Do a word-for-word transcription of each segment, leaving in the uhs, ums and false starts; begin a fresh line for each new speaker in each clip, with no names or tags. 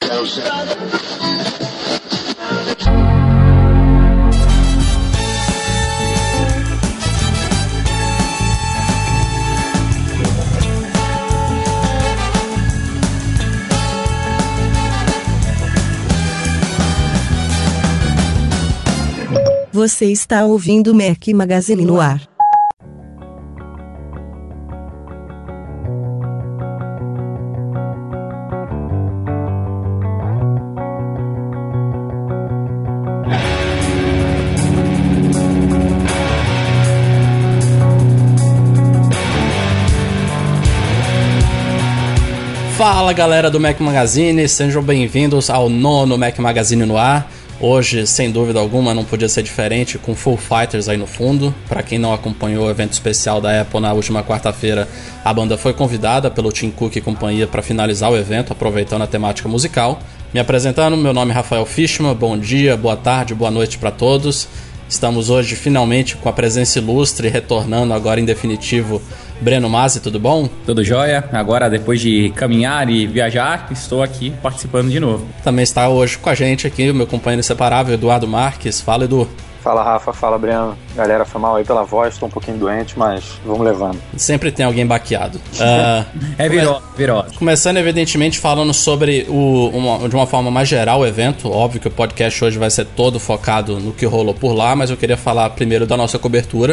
Você está ouvindo o Mac Magazine no ar.
Fala galera do Mac Magazine, sejam bem-vindos ao nono Mac Magazine no ar. Hoje, sem dúvida alguma, não podia ser diferente, com Foo Fighters aí no fundo. Para quem não acompanhou o evento especial da Apple na última quarta-feira, a banda foi convidada pelo Tim Cook e companhia para finalizar o evento, aproveitando a temática musical. Me apresentando, meu nome é Rafael Fishman, bom dia, boa tarde, boa noite para todos. Estamos hoje finalmente com a presença ilustre, retornando agora em definitivo, Breno Masi, tudo bom?
Tudo jóia. Agora, depois de caminhar e viajar, estou aqui participando de novo.
Também está hoje com a gente aqui o meu companheiro inseparável, Eduardo Marques. Fala, Edu.
Fala, Rafa. Fala, Breno. Galera, foi mal aí pela voz, estou um pouquinho doente, mas vamos levando.
Sempre tem alguém baqueado. Uh,
é virose, virose.
Começando, evidentemente, falando sobre, o, uma, de uma forma mais geral, o evento. Óbvio que o podcast hoje vai ser todo focado no que rolou por lá, mas eu queria falar primeiro da nossa cobertura.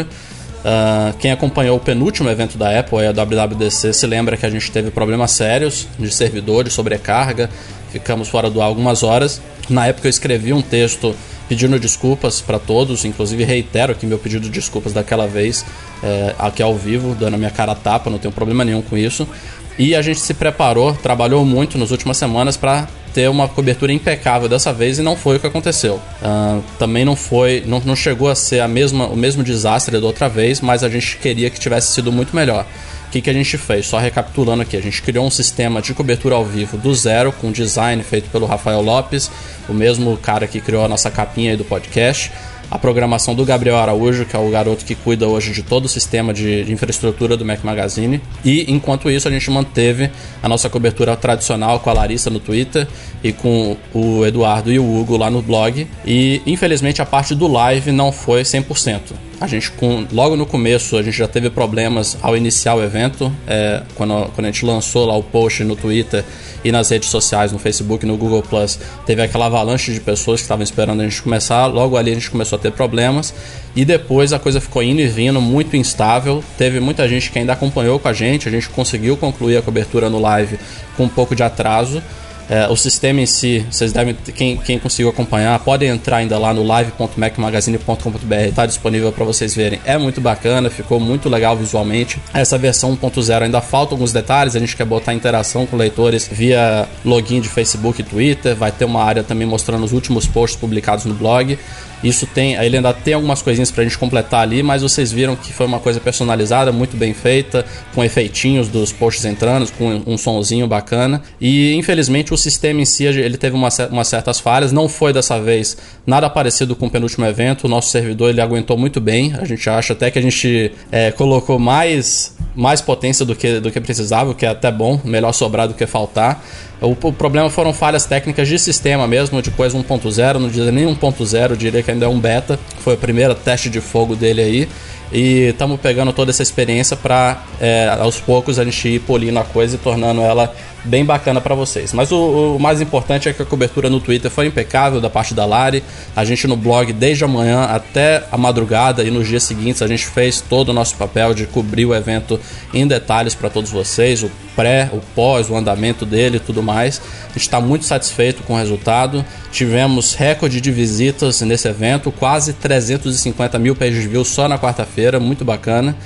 Uh, quem acompanhou o penúltimo evento da Apple, a W W D C, se lembra que a gente teve problemas sérios de servidor, de sobrecarga, ficamos fora do ar algumas horas. Na época eu escrevi um texto pedindo desculpas para todos, inclusive reitero aqui meu pedido de desculpas daquela vez, é, aqui ao vivo, dando a minha cara a tapa, não tenho problema nenhum com isso. E a gente se preparou, trabalhou muito nas últimas semanas para ter uma cobertura impecável dessa vez, e não foi o que aconteceu. Uh, também não foi, não, não chegou a ser a mesma, o mesmo desastre da outra vez, mas a gente queria que tivesse sido muito melhor. O que, que a gente fez? Só recapitulando aqui, a gente criou um sistema de cobertura ao vivo do zero, com design feito pelo Rafael Lopes, o mesmo cara que criou a nossa capinha aí do podcast. A programação do Gabriel Araújo, que é o garoto que cuida hoje de todo o sistema de, de infraestrutura do Mac Magazine. E, enquanto isso, a gente manteve a nossa cobertura tradicional com a Larissa no Twitter e com o Eduardo e o Hugo lá no blog. E, infelizmente, a parte do live não foi cem por cento. A gente, com, logo no começo, a gente já teve problemas ao iniciar o evento. É, quando, quando a gente lançou lá o post no Twitter e nas redes sociais, no Facebook e no Google Plus, teve aquela avalanche de pessoas que estavam esperando a gente começar. Logo ali a gente começou a ter problemas. E depois a coisa ficou indo e vindo, muito instável. Teve muita gente que ainda acompanhou com a gente. A gente conseguiu concluir a cobertura no live com um pouco de atraso. É, o sistema em si, vocês devem, quem, quem conseguiu acompanhar, podem entrar ainda lá no live ponto mac magazine ponto com ponto b r, está disponível para vocês verem. É muito bacana, ficou muito legal visualmente. Essa versão um ponto zero ainda falta alguns detalhes, a gente quer botar interação com leitores via login de Facebook e Twitter, vai ter uma área também mostrando os últimos posts publicados no blog. Isso tem, ele ainda tem algumas coisinhas pra gente completar ali, mas vocês viram que foi uma coisa personalizada, muito bem feita, com efeitinhos dos posts entrando, com um sonzinho bacana. E infelizmente o sistema em si, ele teve uma, umas certas falhas. Não foi dessa vez nada parecido com o penúltimo evento. O nosso servidor, ele aguentou muito bem. A gente acha até que a gente é, colocou mais, mais potência do que, do que precisava, o que é até bom, melhor sobrar do que faltar. O, o problema foram falhas técnicas de sistema mesmo, de coisa um ponto zero, não diria nem um ponto zero, diria que ainda é um beta. Foi o primeiro teste de fogo dele aí. E estamos pegando toda essa experiência para, é, aos poucos, a gente ir polindo a coisa e tornando ela bem bacana para vocês. Mas o, o mais importante é que a cobertura no Twitter foi impecável da parte da Lari. A gente no blog, desde a manhã até a madrugada e nos dias seguintes, a gente fez todo o nosso papel de cobrir o evento em detalhes para todos vocês, o pré, o pós, o andamento dele e tudo mais. A gente está muito satisfeito com o resultado. Tivemos recorde de visitas nesse evento, quase trezentos e cinquenta mil page views só na quarta-feira, muito bacana.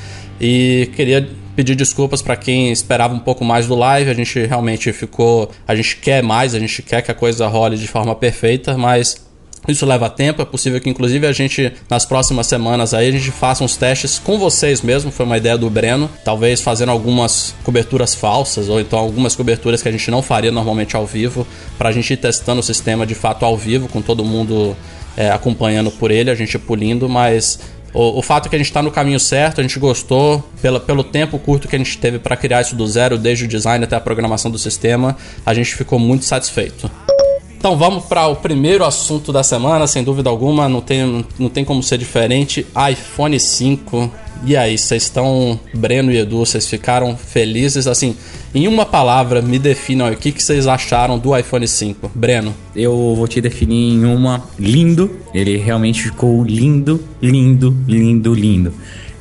E queria pedir desculpas para quem esperava um pouco mais do live. A gente realmente ficou, a gente quer mais, a gente quer que a coisa role de forma perfeita, mas isso leva tempo. É possível que inclusive a gente, nas próximas semanas aí, a gente faça uns testes com vocês mesmo. Foi uma ideia do Breno, talvez fazendo algumas coberturas falsas, ou então algumas coberturas que a gente não faria normalmente ao vivo, pra gente ir testando o sistema de fato ao vivo, com todo mundo é, acompanhando por ele, a gente pulindo. Mas o, o fato é que a gente está no caminho certo, a gente gostou, pela, pelo tempo curto que a gente teve para criar isso do zero, desde o design até a programação do sistema, a gente ficou muito satisfeito. Então vamos para o primeiro assunto da semana, sem dúvida alguma, não tem, não tem como ser diferente, iPhone cinco. E aí, vocês estão, Breno e Edu, vocês ficaram felizes? Assim, em uma palavra, me definam aí, o que, que vocês acharam do iPhone cinco. Breno?
Eu vou te definir em uma, lindo. Ele realmente ficou lindo, lindo, lindo, lindo.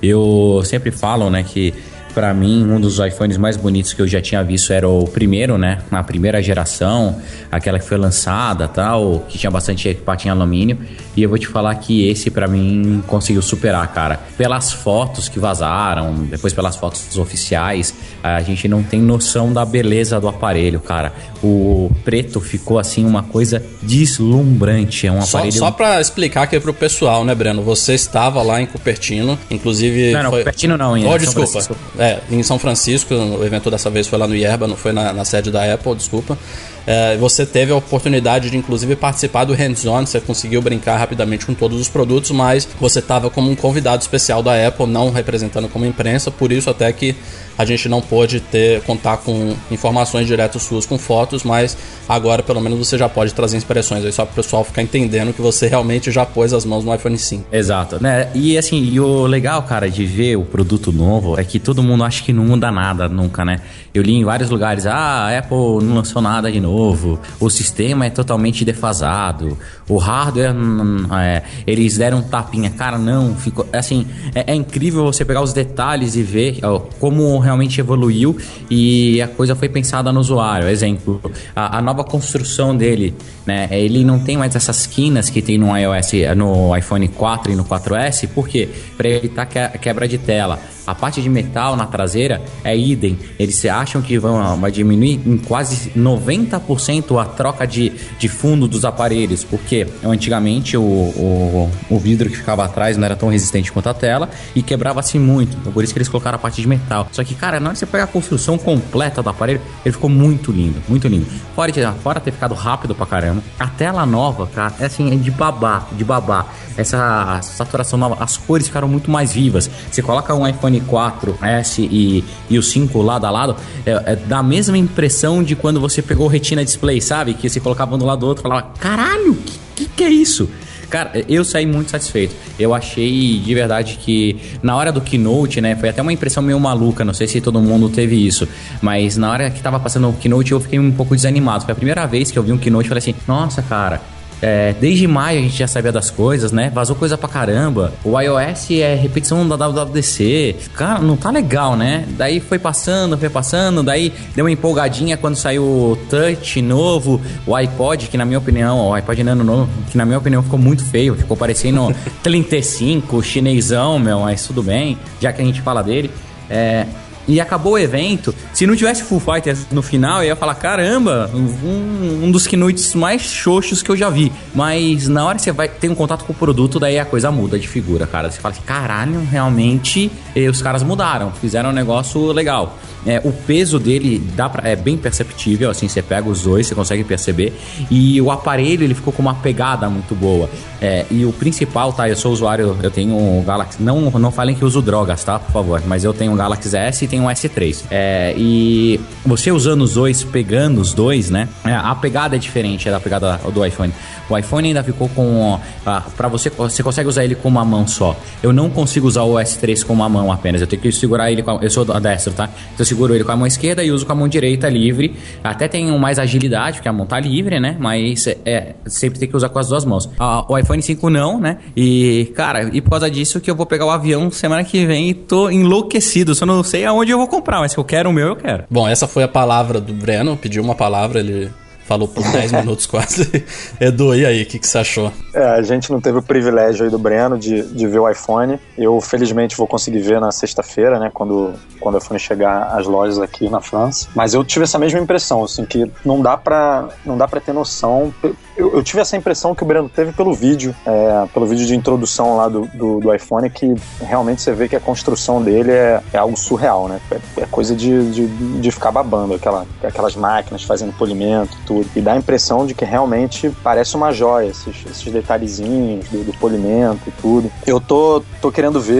Eu sempre falo, né, que pra mim, um dos iPhones mais bonitos que eu já tinha visto era o primeiro, né? Na primeira geração, aquela que foi lançada, tal, que tinha bastante patinha alumínio. E eu vou te falar que esse, pra mim, conseguiu superar, cara. Pelas fotos que vazaram, depois pelas fotos oficiais, a gente não tem noção da beleza do aparelho, cara. O preto ficou, assim, uma coisa deslumbrante. É um
só,
aparelho...
Só pra explicar aqui pro pessoal, né, Breno? Você estava lá em Cupertino, inclusive...
Não, não,
foi...
Cupertino não, em
Oh,
São
desculpa.
Francisco.
É, em São Francisco, o evento dessa vez foi lá no Yerba, não foi na, na sede da Apple, desculpa. É, você teve a oportunidade de, inclusive, participar do hands-on, você conseguiu brincar rapidamente com todos os produtos, mas você estava como um convidado especial da Apple, não representando como imprensa, por isso até que a gente não pôde ter, contar com informações diretas suas com fotos, mas agora pelo menos você já pode trazer impressões aí, só para o pessoal ficar entendendo que você realmente já pôs as mãos no iPhone cinco.
Exato, né? E assim, e o legal, cara, de ver o produto novo é que todo mundo acha que não muda nada nunca, né? Eu li em vários lugares, ah, a Apple não lançou nada de novo, o sistema é totalmente defasado, o hardware, é, eles deram um tapinha. Cara, não, ficou, assim, é, é incrível você pegar os detalhes e ver ó, como realmente evoluiu e a coisa foi pensada no usuário. Exemplo, a, a nova construção dele, né? Ele não tem mais essas quinas que tem no iOS, no iPhone quatro e no quatro S, por quê? Para evitar que a quebra de tela. A parte de metal na traseira é idem. Eles acham que vão, vai diminuir em quase noventa por cento a troca de, de fundo dos aparelhos, porque antigamente o, o, o vidro que ficava atrás não era tão resistente quanto a tela e quebrava-se muito. Por isso que eles colocaram a parte de metal. Só que, cara, na hora que você pega a construção completa do aparelho, ele ficou muito lindo, muito lindo. Fora, de, fora ter ficado rápido pra caramba, a tela nova, cara, é assim, é de babá, de babá. Essa saturação nova, as cores ficaram muito mais vivas. Você coloca um iPhone quatro S e, e o cinco lado a lado, é, é da mesma impressão de quando você pegou o Retina Display, sabe? Que você colocava um do lado do outro e falava, caralho, que, que que é isso? Cara, eu saí muito satisfeito. Eu achei de verdade que na hora do Keynote, né, foi até uma impressão meio maluca, não sei se todo mundo teve isso, mas na hora que tava passando o Keynote eu fiquei um pouco desanimado. Foi a primeira vez que eu vi um Keynote e falei assim, nossa, cara, É, desde maio a gente já sabia das coisas, né? Vazou coisa pra caramba. O iOS é repetição da W W D C. Cara, não tá legal, né? Daí foi passando, foi passando. Daí deu uma empolgadinha quando saiu o Touch novo. O iPod, que na minha opinião, o iPod Nano novo, que na minha opinião ficou muito feio. Ficou parecendo trinta e cinco, chinesão, meu. Mas tudo bem, já que a gente fala dele. É... E acabou o evento. Se não tivesse Full Fighters no final, eu ia falar, caramba, um, um dos keynotes mais xoxos que eu já vi. Mas na hora que você vai ter um contato com o produto, daí a coisa muda de figura, cara. Você fala assim, caralho, realmente os caras mudaram, fizeram um negócio legal. É, o peso dele dá pra, é bem perceptível, assim, você pega os dois, você consegue perceber. E o aparelho, ele ficou com uma pegada muito boa. É, e o principal, tá, eu sou usuário, eu tenho um Galaxy, não, não falem que eu uso drogas, tá, por favor, mas eu tenho um Galaxy S e tenho um S três. É, e você usando os dois, pegando os dois, né, a pegada é diferente da pegada do iPhone. O iPhone ainda ficou com, ah, pra você, você consegue usar ele com uma mão só. Eu não consigo usar o S três com uma mão apenas, eu tenho que segurar ele com a, eu sou destro, tá, então eu seguro ele com a mão esquerda e uso com a mão direita livre. Até tenho mais agilidade, porque a mão tá livre, né? Mas é, sempre tem que usar com as duas mãos. Ah, o iPhone cinco não, né? E, cara, e por causa disso que eu vou pegar o avião semana que vem e tô enlouquecido. Só não sei aonde eu vou comprar, mas se eu quero o meu, eu quero.
Bom, essa foi a palavra do Breno. Pediu uma palavra, ele falou por dez minutos quase. Edu, e aí, o que, que você achou?
É, a gente não teve o privilégio aí do Breno de, de ver o iPhone. Eu, felizmente, vou conseguir ver na sexta-feira, né, quando, quando o iPhone chegar às lojas aqui na França. Mas eu tive essa mesma impressão, assim, que não dá pra, não dá pra ter noção. Eu, eu tive essa impressão que o Breno teve pelo vídeo, é, pelo vídeo de introdução lá do, do, do iPhone, que realmente você vê que a construção dele é, é algo surreal, né? É, é coisa de, de, de ficar babando, aquela, aquelas máquinas fazendo polimento e tudo. E dá a impressão de que realmente parece uma joia, esses, esses detalhezinhos do, do polimento e tudo. Eu tô, tô querendo ver,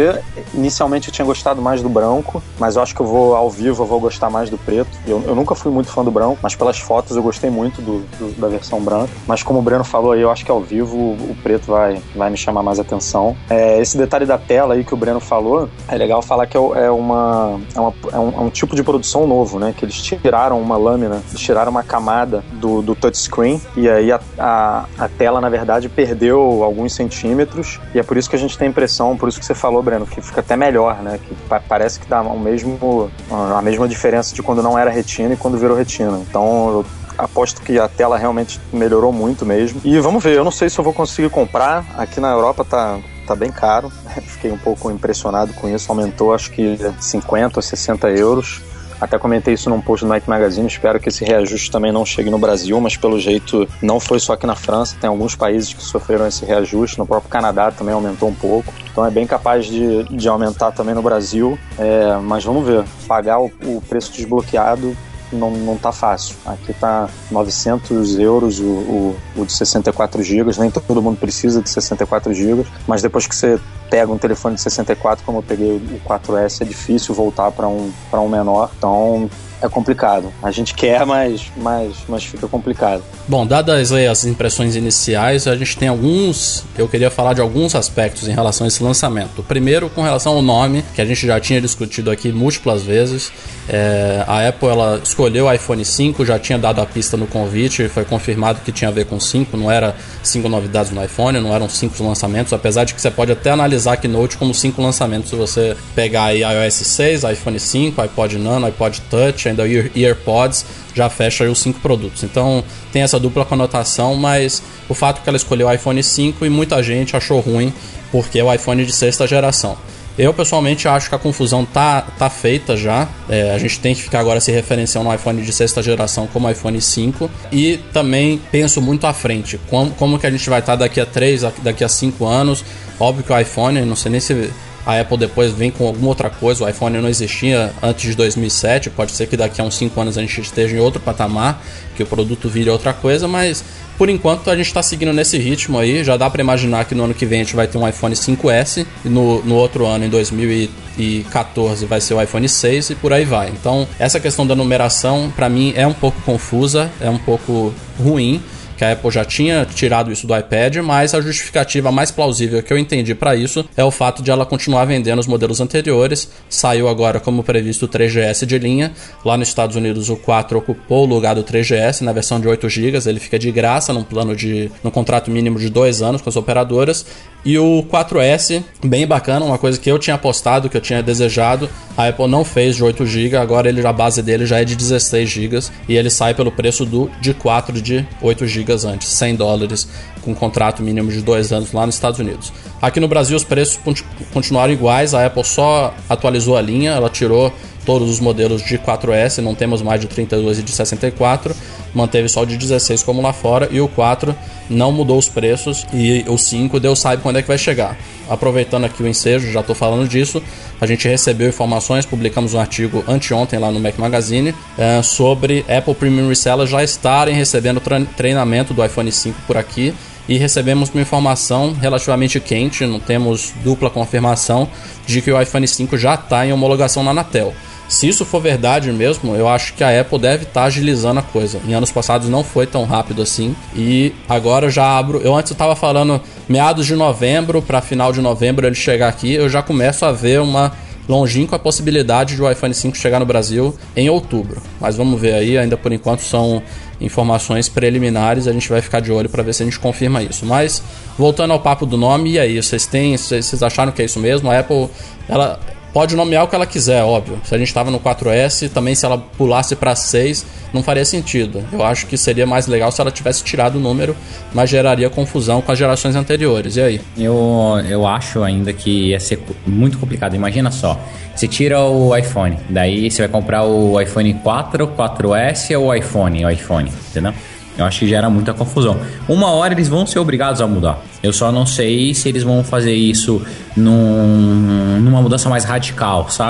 inicialmente eu tinha gostado mais do branco, mas eu acho que eu vou, ao vivo, eu vou gostar mais do preto. Eu, eu nunca fui muito fã do branco, mas pelas fotos eu gostei muito do, do, da versão branca. Mas como o Breno falou aí, eu acho que ao vivo o, o preto vai, vai me chamar mais atenção. É, esse detalhe da tela aí que o Breno falou, é legal falar que é, é, uma, é, uma, é, um, é um tipo de produção novo, né? Que eles tiraram uma lâmina, eles tiraram uma camada do, do touchscreen, e aí a, a, a tela, na verdade, perdeu alguns centímetros, e é por isso que a gente tem a impressão, por isso que você falou, Breno, que fica até melhor, né? Que pa- parece que dá o mesmo, a mesma diferença de quando não era retina e quando virou retina. Então, eu aposto que a tela realmente melhorou muito mesmo. E vamos ver, eu não sei se eu vou conseguir comprar. Aqui na Europa tá, tá bem caro. Fiquei um pouco impressionado com isso. Aumentou, acho que cinquenta ou sessenta euros. Até comentei isso num post do Mac Magazine. Espero que esse reajuste também não chegue no Brasil, mas pelo jeito não foi só aqui na França. Tem alguns países que sofreram esse reajuste. No próprio Canadá também aumentou um pouco. Então é bem capaz de, de aumentar também no Brasil. É, mas vamos ver. Pagar o, o preço desbloqueado não, não tá fácil. Aqui tá novecentos euros o, o, o de sessenta e quatro gigas. Nem todo mundo precisa de sessenta e quatro gigas, mas depois que você pega um telefone de sessenta e quatro, como eu peguei o quatro S, é difícil voltar para um, para um menor. Então é complicado. A gente quer, mas, mas, mas fica complicado.
Bom, dadas aí as impressões iniciais, a gente tem alguns... Eu queria falar de alguns aspectos em relação a esse lançamento. O primeiro, com relação ao nome, que a gente já tinha discutido aqui múltiplas vezes. É, a Apple, ela escolheu o iPhone cinco, já tinha dado a pista no convite, foi confirmado que tinha a ver com cinco, não era cinco novidades no iPhone, não eram cinco lançamentos, apesar de que você pode até analisar a Keynote como cinco lançamentos, se você pegar aí iOS seis, iPhone cinco, iPod Nano, iPod Touch, ainda o AirPods, já fecha aí os cinco produtos. Então tem essa dupla conotação, mas o fato é que ela escolheu o iPhone cinco e muita gente achou ruim porque é o iPhone de sexta geração. Eu pessoalmente acho que a confusão tá, tá feita já. É, a gente tem que ficar agora se referenciando no iPhone de sexta geração como iPhone cinco. E também penso muito à frente. Como, como que a gente vai estar daqui a três, daqui a cinco anos. Óbvio que o iPhone, não sei nem se a Apple depois vem com alguma outra coisa. O iPhone não existia antes de dois mil e sete. Pode ser que daqui a uns cinco anos a gente esteja em outro patamar, que o produto vire outra coisa, mas por enquanto a gente está seguindo nesse ritmo aí. Já dá para imaginar que no ano que vem a gente vai ter um iPhone cinco S, e no, no outro ano, em dois mil e quatorze, vai ser o iPhone seis e por aí vai. Então essa questão da numeração para mim é um pouco confusa, é um pouco ruim, que a Apple já tinha tirado isso do iPad, mas a justificativa mais plausível que eu entendi para isso é o fato de ela continuar vendendo os modelos anteriores. Saiu agora como previsto o três G S de linha. Lá nos Estados Unidos o quatro ocupou o lugar do três G S na versão de oito gigas, ele fica de graça num plano de num contrato mínimo de dois anos com as operadoras. E o quatro S, bem bacana, uma coisa que eu tinha apostado, que eu tinha desejado, a Apple não fez de oito gigas, agora ele, a base dele já é de dezesseis gigas e ele sai pelo preço do de quatro de oito gigas antes, cem dólares, com um contrato mínimo de dois anos lá nos Estados Unidos. Aqui no Brasil os preços continuaram iguais, a Apple só atualizou a linha, ela tirou todos os modelos de quatro S, não temos mais de trinta e dois e de sessenta e quatro, manteve só o de dezesseis como lá fora, e o quatro não mudou os preços, e o cinco Deus sabe quando é que vai chegar. Aproveitando aqui o ensejo, já estou falando disso, a gente recebeu informações, publicamos um artigo anteontem lá no Mac Magazine é, sobre Apple Premium Resellers já estarem recebendo treinamento do iPhone cinco por aqui, e recebemos uma informação relativamente quente, não temos dupla confirmação, de que o iPhone cinco já está em homologação na Anatel. Se isso for verdade mesmo, eu acho que a Apple deve estar tá agilizando a coisa. Em anos passados não foi tão rápido assim. E agora eu já abro... Eu antes estava falando meados de novembro para final de novembro ele chegar aqui. Eu já começo a ver uma longínqua possibilidade de o iPhone cinco chegar no Brasil em outubro. Mas vamos ver aí. Ainda por enquanto são informações preliminares. A gente vai ficar de olho para ver se a gente confirma isso. Mas voltando ao papo do nome, e aí? Vocês têm... Vocês acharam que é isso mesmo? A Apple... ela pode nomear o que ela quiser, óbvio. Se a gente estava no quatro S, também se ela pulasse para seis, não faria sentido. Eu acho que seria mais legal se ela tivesse tirado o número, mas geraria confusão com as gerações anteriores. E aí?
Eu, eu acho ainda que ia ser muito complicado. Imagina só, você tira o iPhone, daí você vai comprar o iPhone quatro, quatro S ou o iPhone, o iPhone, entendeu? Eu acho que gera muita confusão. Uma hora eles vão ser obrigados a mudar. Eu só não sei se eles vão fazer isso num, numa mudança mais radical, sabe?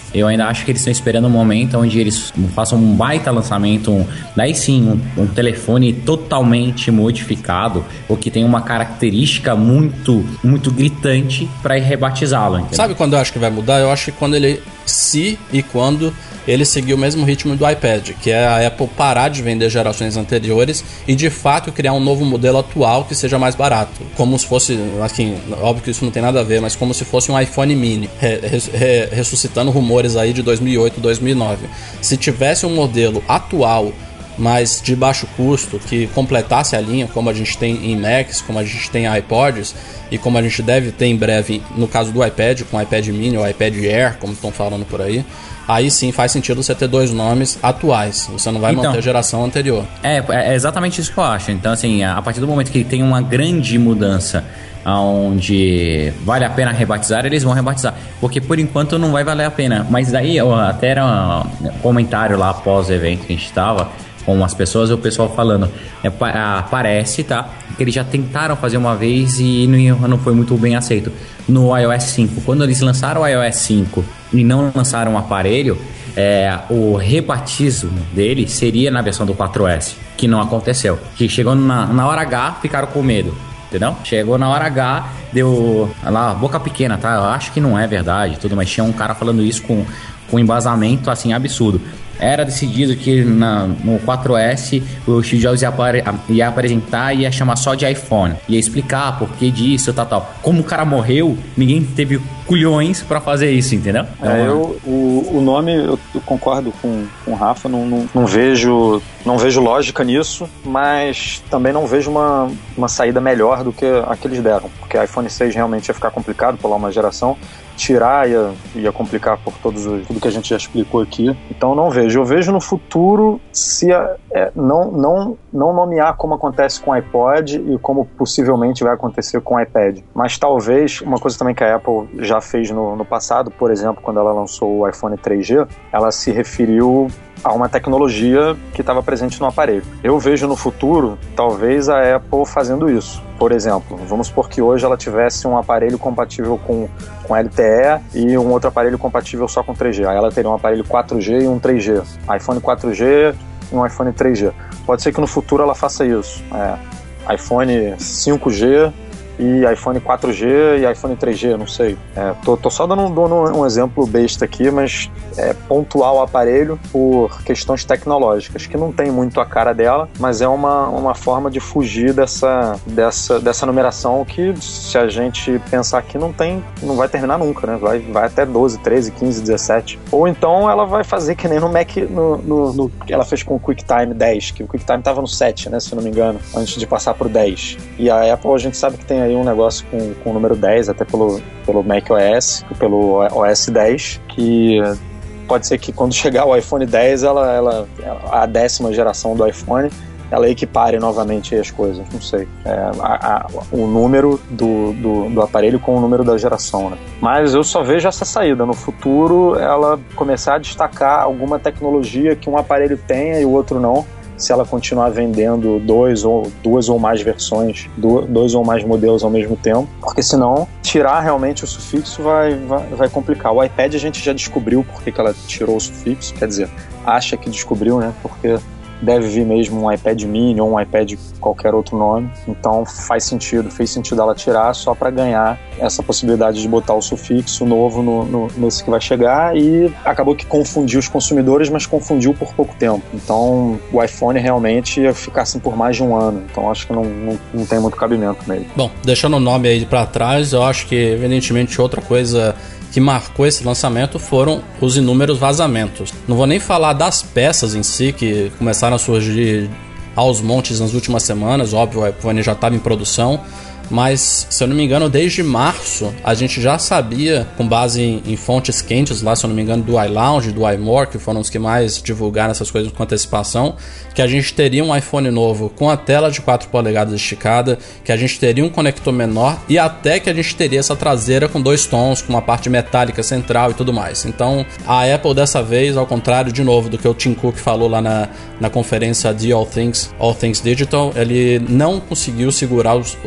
Eu ainda acho que eles estão esperando um momento onde eles façam um baita lançamento, um, daí sim, um, um telefone totalmente modificado, ou que tem uma característica muito, muito gritante para ir rebatizá-lo. Entendeu?
Sabe quando eu acho que vai mudar? Eu acho que quando ele, se e quando ele seguir o mesmo ritmo do iPad, que é a Apple parar de vender gerações anteriores e de fato criar um novo modelo atual que seja mais barato. Como se fosse, assim, óbvio que isso não tem nada a ver, mas como se fosse um iPhone mini, re, re, ressuscitando rumores aí de dois mil e oito, dois mil e nove. Se tivesse um modelo atual, mas de baixo custo, que completasse a linha, como a gente tem em Macs, como a gente tem em iPods, e como a gente deve ter em breve no caso do iPad, com o iPad mini ou iPad Air, como estão falando por aí, aí sim faz sentido você ter dois nomes atuais. Você não vai então, manter a geração anterior.
É, é exatamente isso que eu acho. Então, assim, a partir do momento que tem uma grande mudança onde vale a pena rebatizar, eles vão rebatizar. Porque por enquanto não vai valer a pena. Mas daí, até era um comentário lá após o evento que a gente estava com as pessoas, o pessoal falando, é, parece, tá, que eles já tentaram fazer uma vez e não, não foi muito bem aceito. No iOS cinco, quando eles lançaram o iOS cinco e não lançaram o aparelho, é, o rebatismo dele seria na versão do quatro S, que não aconteceu. Que chegou na, na hora H, ficaram com medo. Entendeu? Chegou na hora H, deu lá, boca pequena, tá? Eu acho que não é verdade, tudo, mas tinha um cara falando isso com, com embasamento, assim, absurdo. Era decidido que na, no quatro S o Steve Jobs ia, apare, ia apresentar e ia chamar só de iPhone. Ia explicar por que disso, tal, tal. Como o cara morreu, ninguém teve culhões pra fazer isso, entendeu? Então,
é, eu, o, o nome, eu, eu concordo com, com o Rafa, não, não, não, vejo, não vejo lógica nisso, mas também não vejo uma, uma saída melhor do que a que eles deram. Porque iPhone seis realmente ia ficar complicado, pular uma geração. Tirar ia, ia complicar por todos os, tudo que a gente já explicou aqui. Então não vejo. Eu vejo no futuro se a, é, não, não, não nomear como acontece com o iPod e como possivelmente vai acontecer com o iPad. Mas talvez, uma coisa também que a Apple já fez no, no passado, por exemplo, quando ela lançou o iPhone três G, ela se referiu a uma tecnologia que estava presente no aparelho. Eu vejo no futuro, talvez, a Apple fazendo isso. Por exemplo, vamos supor que hoje ela tivesse um aparelho compatível com, com L T E e um outro aparelho compatível só com três G. Aí ela teria um aparelho quatro G e um três G. iPhone quatro G e um iPhone três G. Pode ser que no futuro ela faça isso. É, iPhone cinco G e iPhone quatro G e iPhone três G, não sei. É, tô, tô só dando, dando um exemplo besta aqui, mas é pontuar o aparelho por questões tecnológicas, que não tem muito a cara dela, mas é uma, uma forma de fugir dessa, dessa, dessa numeração que, se a gente pensar aqui, não tem, não vai terminar nunca, né? Vai, vai até doze, treze, quinze, dezessete. Ou então ela vai fazer que nem no Mac, no, no, no que ela fez com o QuickTime dez, que o QuickTime tava no sete, né, se eu não me engano, antes de passar pro dez. E a Apple, a gente sabe que tem aí um negócio com, com o número dez, até pelo, pelo macOS, pelo O S dez, que pode ser que quando chegar o iPhone dez, ela, ela, a décima geração do iPhone, ela equipare novamente as coisas, não sei, é, a, a, o número do, do, do aparelho com o número da geração, né? Mas eu só vejo essa saída, no futuro ela começar a destacar alguma tecnologia que um aparelho tenha e o outro não, se ela continuar vendendo dois ou, duas ou mais versões, dois ou mais modelos ao mesmo tempo, porque senão tirar realmente o sufixo vai, vai, vai complicar. O iPad a gente já descobriu porque que ela tirou o sufixo, quer dizer, acha que descobriu, né? Porque deve vir mesmo um iPad mini ou um iPad qualquer outro nome, então faz sentido, fez sentido ela tirar só para ganhar essa possibilidade de botar o sufixo novo no, no, nesse que vai chegar, e acabou que confundiu os consumidores, mas confundiu por pouco tempo. Então o iPhone realmente ia ficar assim por mais de um ano, então acho que não, não, não tem muito cabimento nele.
Bom, deixando o nome aí para trás, eu acho que evidentemente outra coisa que marcou esse lançamento foram os inúmeros vazamentos. Não vou nem falar das peças em si, que começaram a surgir aos montes nas últimas semanas. Óbvio, o iPhone já estava em produção, mas, se eu não me engano, desde março a gente já sabia, com base em, em fontes quentes lá, se eu não me engano, do iLounge, do iMore, que foram os que mais divulgaram essas coisas com antecipação, que a gente teria um iPhone novo com a tela de quatro polegadas esticada, que a gente teria um conector menor e até que a gente teria essa traseira com dois tons, com uma parte metálica central e tudo mais. Então, a Apple dessa vez, ao contrário, de novo, do que o Tim Cook falou lá na, na conferência de All Things, All Things Digital, ele não conseguiu segurar os, os vazamentos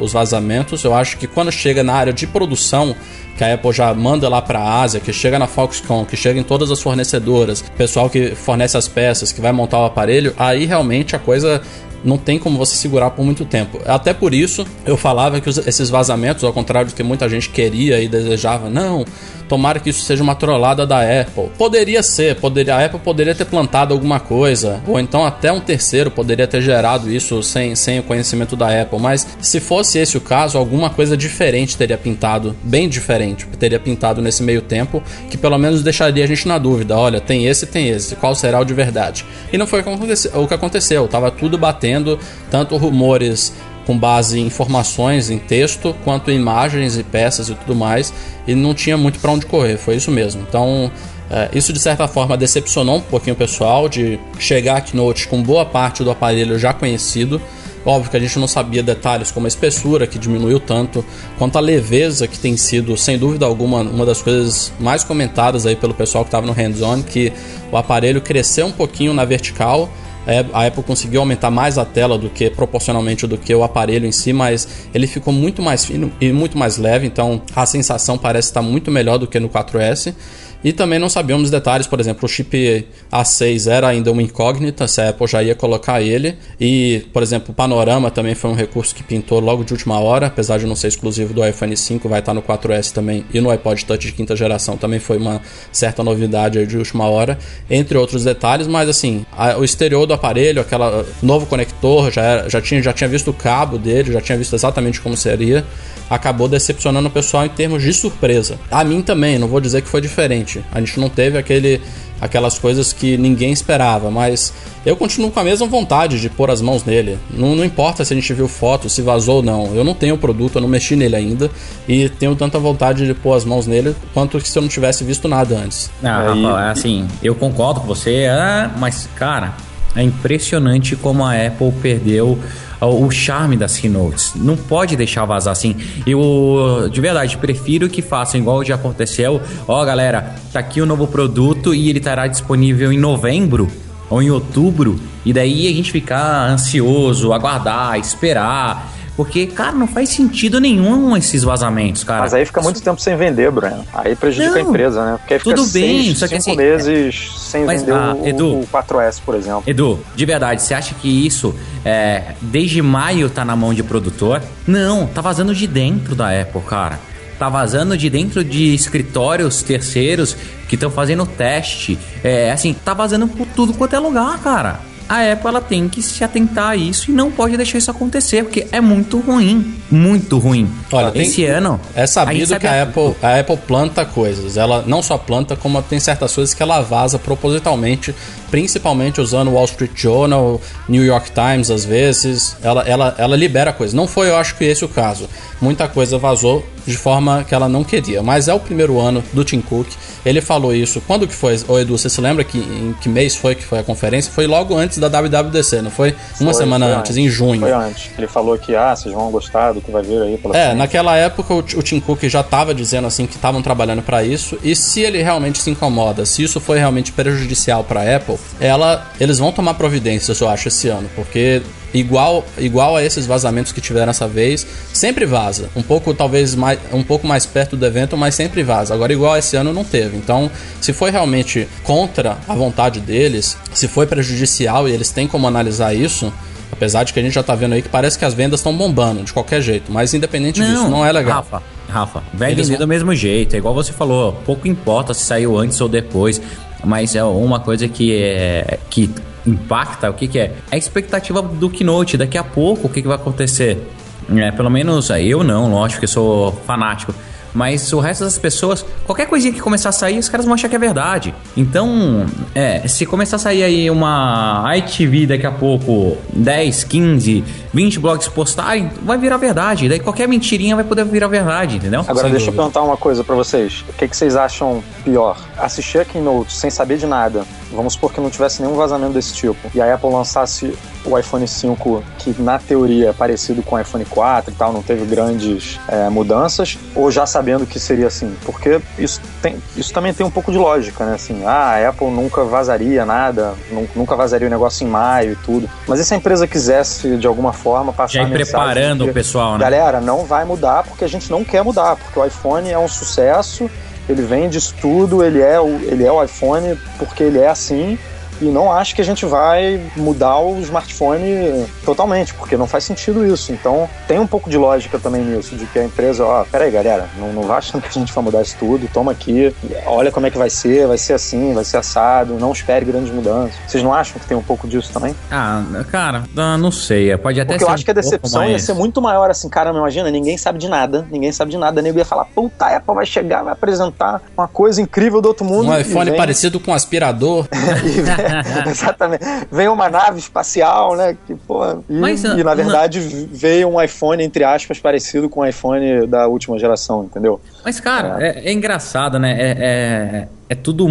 vazamentos. Eu acho que quando chega na área de produção, que a Apple já manda lá para a Ásia, que chega na Foxconn, que chega em todas as fornecedoras, pessoal que fornece as peças, que vai montar o aparelho, aí realmente a coisa não tem como você segurar por muito tempo. Até por isso, eu falava que os, esses vazamentos, ao contrário do que muita gente queria e desejava, não, tomara que isso seja uma trollada da Apple. Poderia ser, poderia, a Apple poderia ter plantado alguma coisa, ou então até um terceiro poderia ter gerado isso sem, sem o conhecimento da Apple, mas se fosse esse o caso, alguma coisa diferente teria pintado, bem diferente, teria pintado nesse meio tempo, que pelo menos deixaria a gente na dúvida, olha, tem esse, tem esse, qual será o de verdade? E não foi o que aconteceu, tava tudo batendo, tanto rumores com base em informações em texto, quanto em imagens e peças e tudo mais, e não tinha muito para onde correr, foi isso mesmo. Então, é, isso de certa forma decepcionou um pouquinho o pessoal, de chegar a Keynote com boa parte do aparelho já conhecido. Óbvio que a gente não sabia detalhes como a espessura, que diminuiu tanto, quanto a leveza, que tem sido, sem dúvida alguma, uma das coisas mais comentadas aí pelo pessoal que estava no hands-on, que o aparelho cresceu um pouquinho na vertical. A Apple conseguiu aumentar mais a tela do que proporcionalmente do que o aparelho em si, mas ele ficou muito mais fino e muito mais leve, então a sensação parece estar muito melhor do que no quatro S. E também não sabíamos detalhes, por exemplo, o chip A seis era ainda uma incógnita, se a Apple já ia colocar ele. E, por exemplo, o panorama também foi um recurso que pintou logo de última hora, apesar de não ser exclusivo do iPhone cinco, vai estar no quatro S também, e no iPod Touch de quinta geração também foi uma certa novidade aí de última hora, entre outros detalhes. Mas assim, a, o exterior do aparelho, aquele novo conector, já, era, já, tinha, já tinha visto o cabo dele, já tinha visto exatamente como seria, acabou decepcionando o pessoal em termos de surpresa. A mim também, não vou dizer que foi diferente. A gente não teve aquele, aquelas coisas que ninguém esperava, mas eu continuo com a mesma vontade de pôr as mãos nele. Não, não importa se a gente viu foto, se vazou ou não. Eu não tenho o produto, eu não mexi nele ainda, e tenho tanta vontade de pôr as mãos nele quanto se eu não tivesse visto nada antes.
Ah,
Aí...
Rafa, assim, eu concordo com você, ah, mas, cara, é impressionante como a Apple perdeu o charme das keynotes. Não pode deixar vazar assim. Eu, de verdade, prefiro que façam igual já aconteceu. Ó, galera, tá aqui o novo produto e ele estará disponível em novembro ou em outubro. E daí a gente ficar ansioso, aguardar, esperar. Porque, cara, não faz sentido nenhum esses vazamentos, cara.
Mas aí fica muito tempo sem vender, Bruno. Aí prejudica não, a empresa, né? Porque aí fica
tudo bem,
seis,
só que
cinco
assim,
meses sem
mas,
vender
ah,
o,
Edu,
o quatro S, por exemplo.
Edu, de verdade, você acha que isso é, desde maio tá na mão de produtor? Não, tá vazando de dentro da Apple, cara. Tá vazando de dentro de escritórios terceiros que estão fazendo teste. É, assim, tá vazando por tudo quanto é lugar, cara. A Apple, ela tem que se atentar a isso e não pode deixar isso acontecer, porque é muito ruim, muito ruim.
Olha,
esse
tem,
ano...
É sabido que a Apple, a Apple planta coisas. Ela não só planta, como tem certas coisas que ela vaza propositalmente, principalmente usando o Wall Street Journal, New York Times, às vezes. Ela, ela, ela libera coisas. Não foi, eu acho que esse o caso. Muita coisa vazou de forma que ela não queria. Mas é o primeiro ano do Tim Cook. Ele falou isso. Quando que foi? Ô Edu, você se lembra que, em que mês foi que foi a conferência? Foi logo antes da W W D C, não foi? Uma foi, semana foi antes, antes, em junho.
Foi antes. Ele falou que, ah, vocês vão gostar do que vai vir aí pela
É,
frente.
Naquela época o, o Tim Cook já estava dizendo assim que estavam trabalhando para isso, e se ele realmente se incomoda, se isso foi realmente prejudicial para a Apple, ela, eles vão tomar providências, eu acho, esse ano, porque igual, igual a esses vazamentos que tiveram essa vez, sempre vaza. Um pouco, talvez, mais, um pouco mais perto do evento, mas sempre vaza. Agora, igual esse ano, não teve. Então, se foi realmente contra a vontade deles, se foi prejudicial e eles têm como analisar isso, apesar de que a gente já tá vendo aí que parece que as vendas estão bombando de qualquer jeito, mas independente não, disso, não é legal.
Rafa, Rafa, vai vender vão... do mesmo jeito, é igual você falou, pouco importa se saiu antes ou depois, mas é uma coisa que é... que impacta, o que que é? É a expectativa do Keynote, daqui a pouco o que que vai acontecer? É, pelo menos eu não, lógico que eu sou fanático, mas o resto das pessoas, qualquer coisinha que começar a sair, os caras vão achar que é verdade. Então, é, se começar a sair aí uma I T V daqui a pouco, dez, quinze, vinte blogs postarem, vai virar verdade. Daí qualquer mentirinha vai poder virar verdade, entendeu?
Agora sem deixa dúvida. Eu perguntar uma coisa pra vocês. O que, que vocês acham pior? Assistir a Keynote sem saber de nada vamos supor que não tivesse nenhum vazamento desse tipo, e a Apple lançasse o iPhone cinco, que na teoria é parecido com o iPhone quatro e tal, não teve grandes é, mudanças, ou já sabendo que seria assim? Porque isso, tem, isso também tem um pouco de lógica, né? Assim, ah, a Apple nunca vazaria nada, nunca vazaria o negócio em maio e tudo. Mas e se a empresa quisesse, de alguma forma, passar
já
a mensagem
preparando
que,
o pessoal, né?
galera, não vai mudar porque a gente não quer mudar, porque o iPhone é um sucesso, ele vende isso tudo, ele é, o, ele é o iPhone porque ele é assim, e não acho que a gente vai mudar o smartphone totalmente, porque não faz sentido isso. Então tem um pouco de lógica também nisso, de que a empresa, ó, peraí galera, não, não vai achando que a gente vai mudar isso tudo, toma aqui, olha como é que vai ser, vai ser assim, vai ser assado, não espere grandes mudanças. Vocês não acham que tem um pouco disso também?
Ah, cara, não sei, pode até
porque
ser
eu acho que a decepção
um
ia ser muito maior, assim, cara, imagina, ninguém sabe de nada, ninguém sabe de nada, nego ia falar, puta, a Apple vai chegar, vai apresentar uma coisa incrível do outro mundo.
Um iPhone
vem...
parecido com um aspirador.
Exatamente. Vem uma nave espacial, né? Que, pô, e,
Mas,
e na verdade
não...
veio um iPhone, entre aspas, parecido com o iPhone da última geração, entendeu?
Mas, cara, é, é, é engraçado, né? É, é, é tudo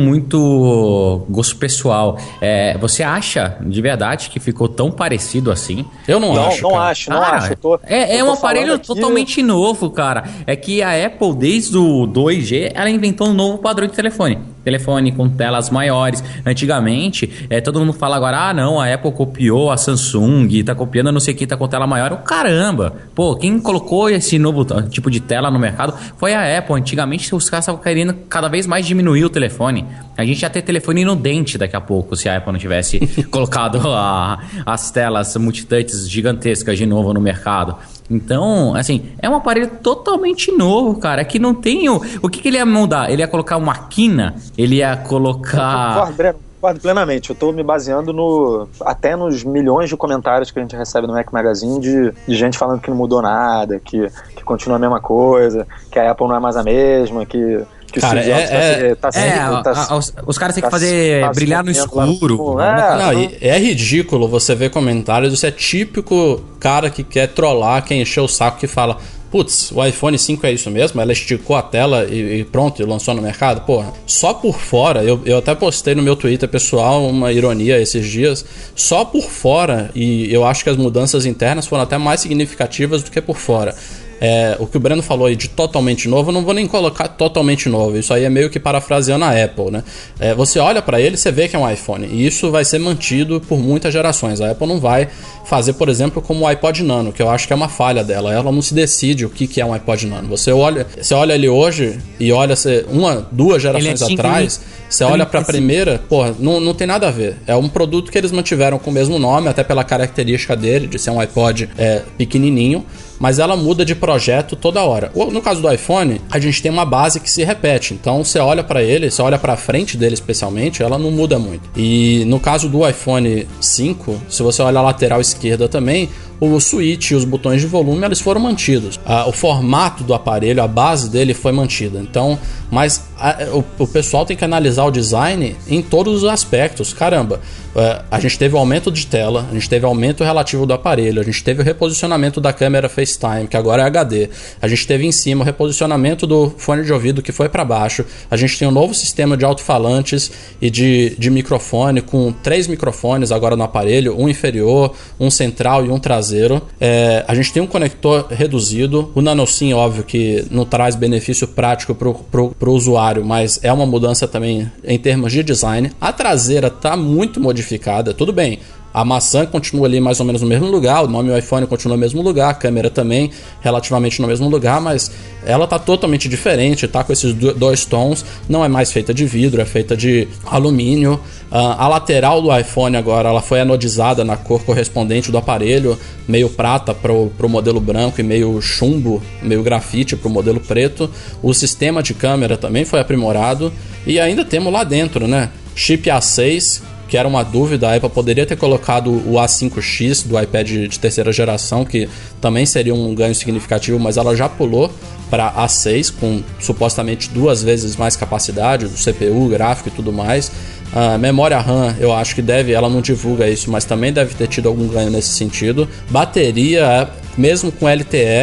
muito gosto pessoal. É, você acha, de verdade, que ficou tão parecido assim?
Eu não,
não
acho.
Não
cara.
acho, não
cara,
acho. Eu tô,
é é
eu
um
tô
aparelho
aqui...
totalmente novo, cara. É que a Apple, desde o dois G, ela inventou um novo padrão de telefone. Telefone com telas maiores. Antigamente, é, todo mundo fala agora, ah, não, a Apple copiou a Samsung, tá copiando não sei o que, tá com tela maior. Oh, caramba! Pô, quem colocou esse novo tipo de tela no mercado foi a Apple. Antigamente, os caras estavam querendo cada vez mais diminuir o telefone. A gente ia ter telefone no dente daqui a pouco, se a Apple não tivesse colocado a, as telas multitouches gigantescas de novo no mercado. Então, assim, é um aparelho totalmente novo, cara, que não tem... O, o que, que ele ia mudar? Ele ia colocar uma quina? Ele ia colocar...
Concordo, Breno, concordo plenamente. Eu tô me baseando no, até nos milhões de comentários que a gente recebe no Mac Magazine de, de gente falando que não mudou nada, que, que continua a mesma coisa, que a Apple não é mais a mesma, que... Que
cara, é, é,
tá, tá,
é
tá, tá,
a, a, os, os caras têm que
tá,
fazer
tá,
brilhar no escuro.
No... É,
não, não. É ridículo você ver comentários. Isso é típico cara que quer trollar, quem encheu o saco, que fala: putz, o iPhone cinco é isso mesmo? Ela esticou a tela e, e pronto, e lançou no mercado? Porra, só por fora, eu, eu até postei no meu Twitter pessoal uma ironia esses dias, só por fora, e eu acho que as mudanças internas foram até mais significativas do que por fora. É, o que o Breno falou aí de totalmente novo, eu não vou nem colocar totalmente novo, isso aí é meio que parafraseando a Apple, né? É, você olha para ele, você vê que é um iPhone, e isso vai ser mantido por muitas gerações. A Apple não vai fazer, por exemplo, como o iPod Nano, que eu acho que é uma falha dela. Ela não se decide o que, que é um iPod Nano. Você olha, você olha ele hoje e olha você, uma, duas gerações é atrás, você olha para a primeira, porra, não, não tem nada a ver. É um produto que eles mantiveram com o mesmo nome, até pela característica dele, de ser um iPod é, pequenininho, mas ela muda de projeto toda hora. No caso do iPhone, a gente tem uma base que se repete. Então você olha para ele, você olha para frente dele especialmente, ela não muda muito. E no caso do iPhone cinco, se você olha a lateral esquerda também, o switch e os botões de volume, eles foram mantidos. Ah, o formato do aparelho, a base dele foi mantida. Então, mas a, o, o pessoal tem que analisar o design em todos os aspectos. Caramba, ah, a gente teve o aumento de tela, a gente teve o aumento relativo do aparelho, a gente teve o reposicionamento da câmera FaceTime, que agora é H D. A gente teve em cima o reposicionamento do fone de ouvido, que foi para baixo. A gente tem um novo sistema de alto-falantes e de, de microfone, com três microfones agora no aparelho, um inferior, um central e um traseiro. É, a gente tem um conector reduzido, o NanoSim, óbvio que não traz benefício prático para o usuário, mas é uma mudança também em termos de design. A traseira está muito modificada, tudo bem. A maçã continua ali mais ou menos no mesmo lugar, o nome do iPhone continua no mesmo lugar, a câmera também relativamente no mesmo lugar, mas ela está totalmente diferente, está com esses dois tons, não é mais feita de vidro, é feita de alumínio. Uh, a lateral do iPhone agora ela foi anodizada na cor correspondente do aparelho, meio prata para o modelo branco e meio chumbo, meio grafite para o modelo preto. O sistema de câmera também foi aprimorado e ainda temos lá dentro, né, chip A seis, que era uma dúvida. A Apple poderia ter colocado o A cinco X do iPad de terceira geração, que também seria um ganho significativo, mas ela já pulou para A seis, com supostamente duas vezes mais capacidade do C P U, gráfico e tudo mais. A memória RAM, eu acho que deve, ela não divulga isso, mas também deve ter tido algum ganho nesse sentido. Bateria, mesmo com L T E,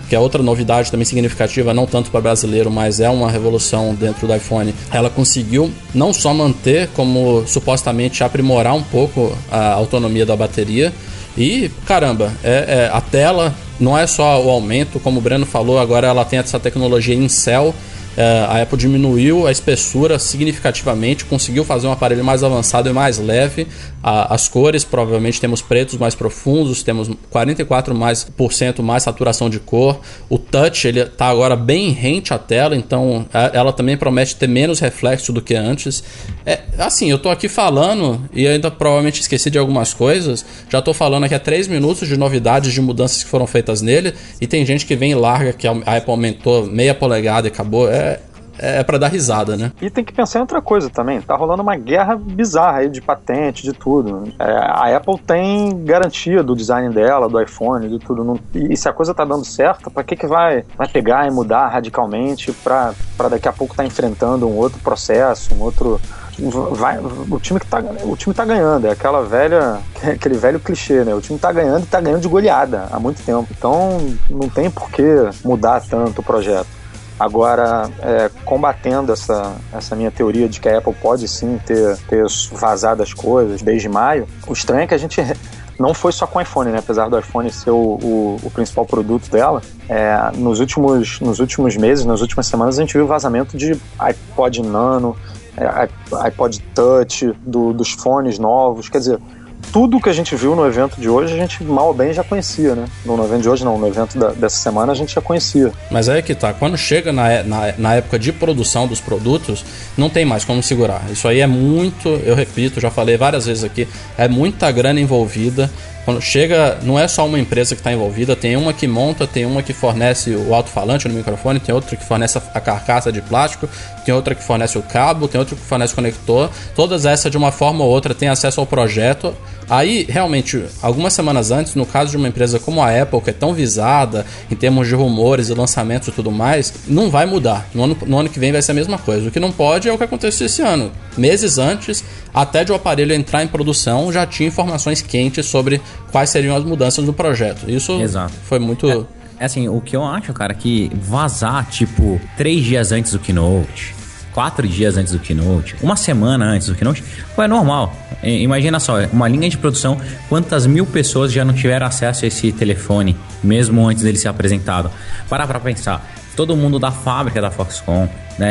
que é outra novidade também significativa, não tanto para brasileiro, mas é uma revolução dentro do iPhone. Ela conseguiu não só manter, como supostamente aprimorar um pouco a autonomia da bateria. E, caramba, é, é, a tela não é só o aumento, como o Breno falou, agora ela tem essa tecnologia em céu. É, a Apple diminuiu a espessura significativamente, conseguiu fazer um aparelho mais avançado e mais leve. A, as cores, provavelmente temos pretos mais profundos, temos quarenta e quatro por cento mais, mais saturação de cor. O touch ele está agora bem rente à tela, então a, ela também promete ter menos reflexo do que antes. É, assim, eu estou aqui falando e ainda provavelmente esqueci de algumas coisas. Já estou falando aqui há três minutos de novidades, de mudanças que foram feitas nele, e tem gente que vem e larga que a Apple aumentou meia polegada e acabou. É, É pra dar risada, né?
E tem que pensar em outra coisa também. Tá rolando uma guerra bizarra aí de patente, de tudo. É, a Apple tem garantia do design dela, do iPhone, de tudo. Não, e se a coisa tá dando certo, pra que que vai, vai pegar e mudar radicalmente pra, pra daqui a pouco tá enfrentando um outro processo, um outro... Vai, o, time que tá, o time tá ganhando. É aquela velha, aquele velho clichê, né? O time tá ganhando e tá ganhando de goleada há muito tempo. Então não tem por que mudar tanto o projeto. Agora, é, combatendo essa, essa minha teoria de que a Apple pode sim ter, ter vazado as coisas desde maio, o estranho é que a gente não foi só com o iPhone, né? Apesar do iPhone ser o, o, o principal produto dela, é, nos, últimos, nos últimos meses, nas últimas semanas, a gente viu vazamento de iPod Nano, é, iPod Touch, do, dos fones novos, quer dizer... Tudo que a gente viu no evento de hoje, a gente mal ou bem já conhecia, né? No, no evento de hoje não, no evento da, dessa semana a gente já conhecia.
Mas aí que tá, quando chega na, na, na época de produção dos produtos, não tem mais como segurar. Isso aí é muito, eu repito, já falei várias vezes aqui, é muita grana envolvida. Quando chega, não é só uma empresa que está envolvida, tem uma que monta, tem uma que fornece o alto-falante no microfone, tem outra que fornece a carcaça de plástico, tem outra que fornece o cabo, tem outra que fornece o conector. Todas essas, de uma forma ou outra, têm acesso ao projeto. Aí, realmente, algumas semanas antes, no caso de uma empresa como a Apple, que é tão visada em termos de rumores e lançamentos e tudo mais, não vai mudar. No ano, no ano que vem vai ser a mesma coisa. O que não pode é o que aconteceu esse ano. Meses antes, até de o aparelho entrar em produção, já tinha informações quentes sobre quais seriam as mudanças do projeto. Isso Exato. Foi muito...
É, é assim, o que eu acho, cara, que vazar, tipo, três dias antes do Keynote... Quatro dias antes do Keynote, uma semana antes do Keynote, foi normal. Imagina só, uma linha de produção, quantas mil pessoas já não tiveram acesso a esse telefone, mesmo antes dele ser apresentado. Para pra pensar, todo mundo da fábrica da Foxconn,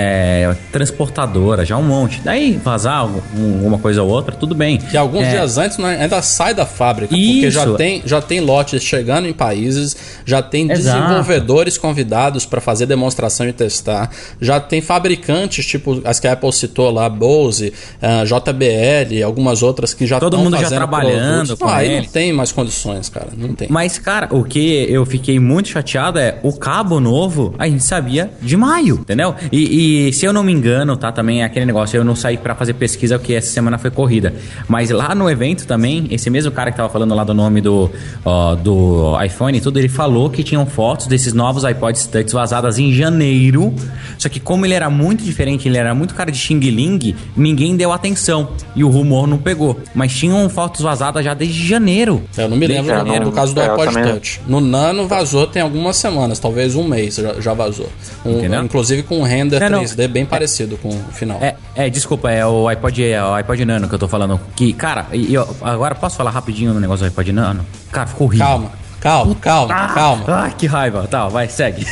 é, transportadora, já um monte. Daí vazar um, uma coisa ou outra, tudo bem.
Que alguns é, dias antes ainda sai da fábrica,
isso.
Porque já tem, já tem lotes chegando em países, já tem Exato. desenvolvedores convidados para fazer demonstração e testar, já tem fabricantes, tipo as que a Apple citou lá, Bose, uh, J B L, algumas outras que já estão fazendo
todo mundo já trabalhando com
ah,
ele.
Aí não tem mais condições, cara, não tem.
Mas, cara, o que eu fiquei muito chateado é o cabo novo, a gente sabia de maio, entendeu? E E se eu não me engano, tá, também é aquele negócio, eu não saí pra fazer pesquisa porque essa semana foi corrida, mas lá no evento também, esse mesmo cara que tava falando lá do nome do, ó, do iPhone e tudo, ele falou que tinham fotos desses novos iPods Touch vazadas em janeiro, só que como ele era muito diferente, ele era muito cara de Xing Ling, ninguém deu atenção e o rumor não pegou, mas tinham fotos vazadas já desde janeiro.
Eu não me lembro é, não, do caso do é, iPod Touch. No Nano vazou tem algumas semanas, talvez um mês já, já vazou. Um, inclusive com um render três D bem é, parecido com o final.
É, é, desculpa, é o iPod, é o iPod Nano que eu tô falando. Que, cara, eu, agora posso falar rapidinho no negócio do iPod Nano? Cara, ficou horrível.
Calma, calma, calma,
ah,
calma.
Ah, que raiva. Tá, vai, segue.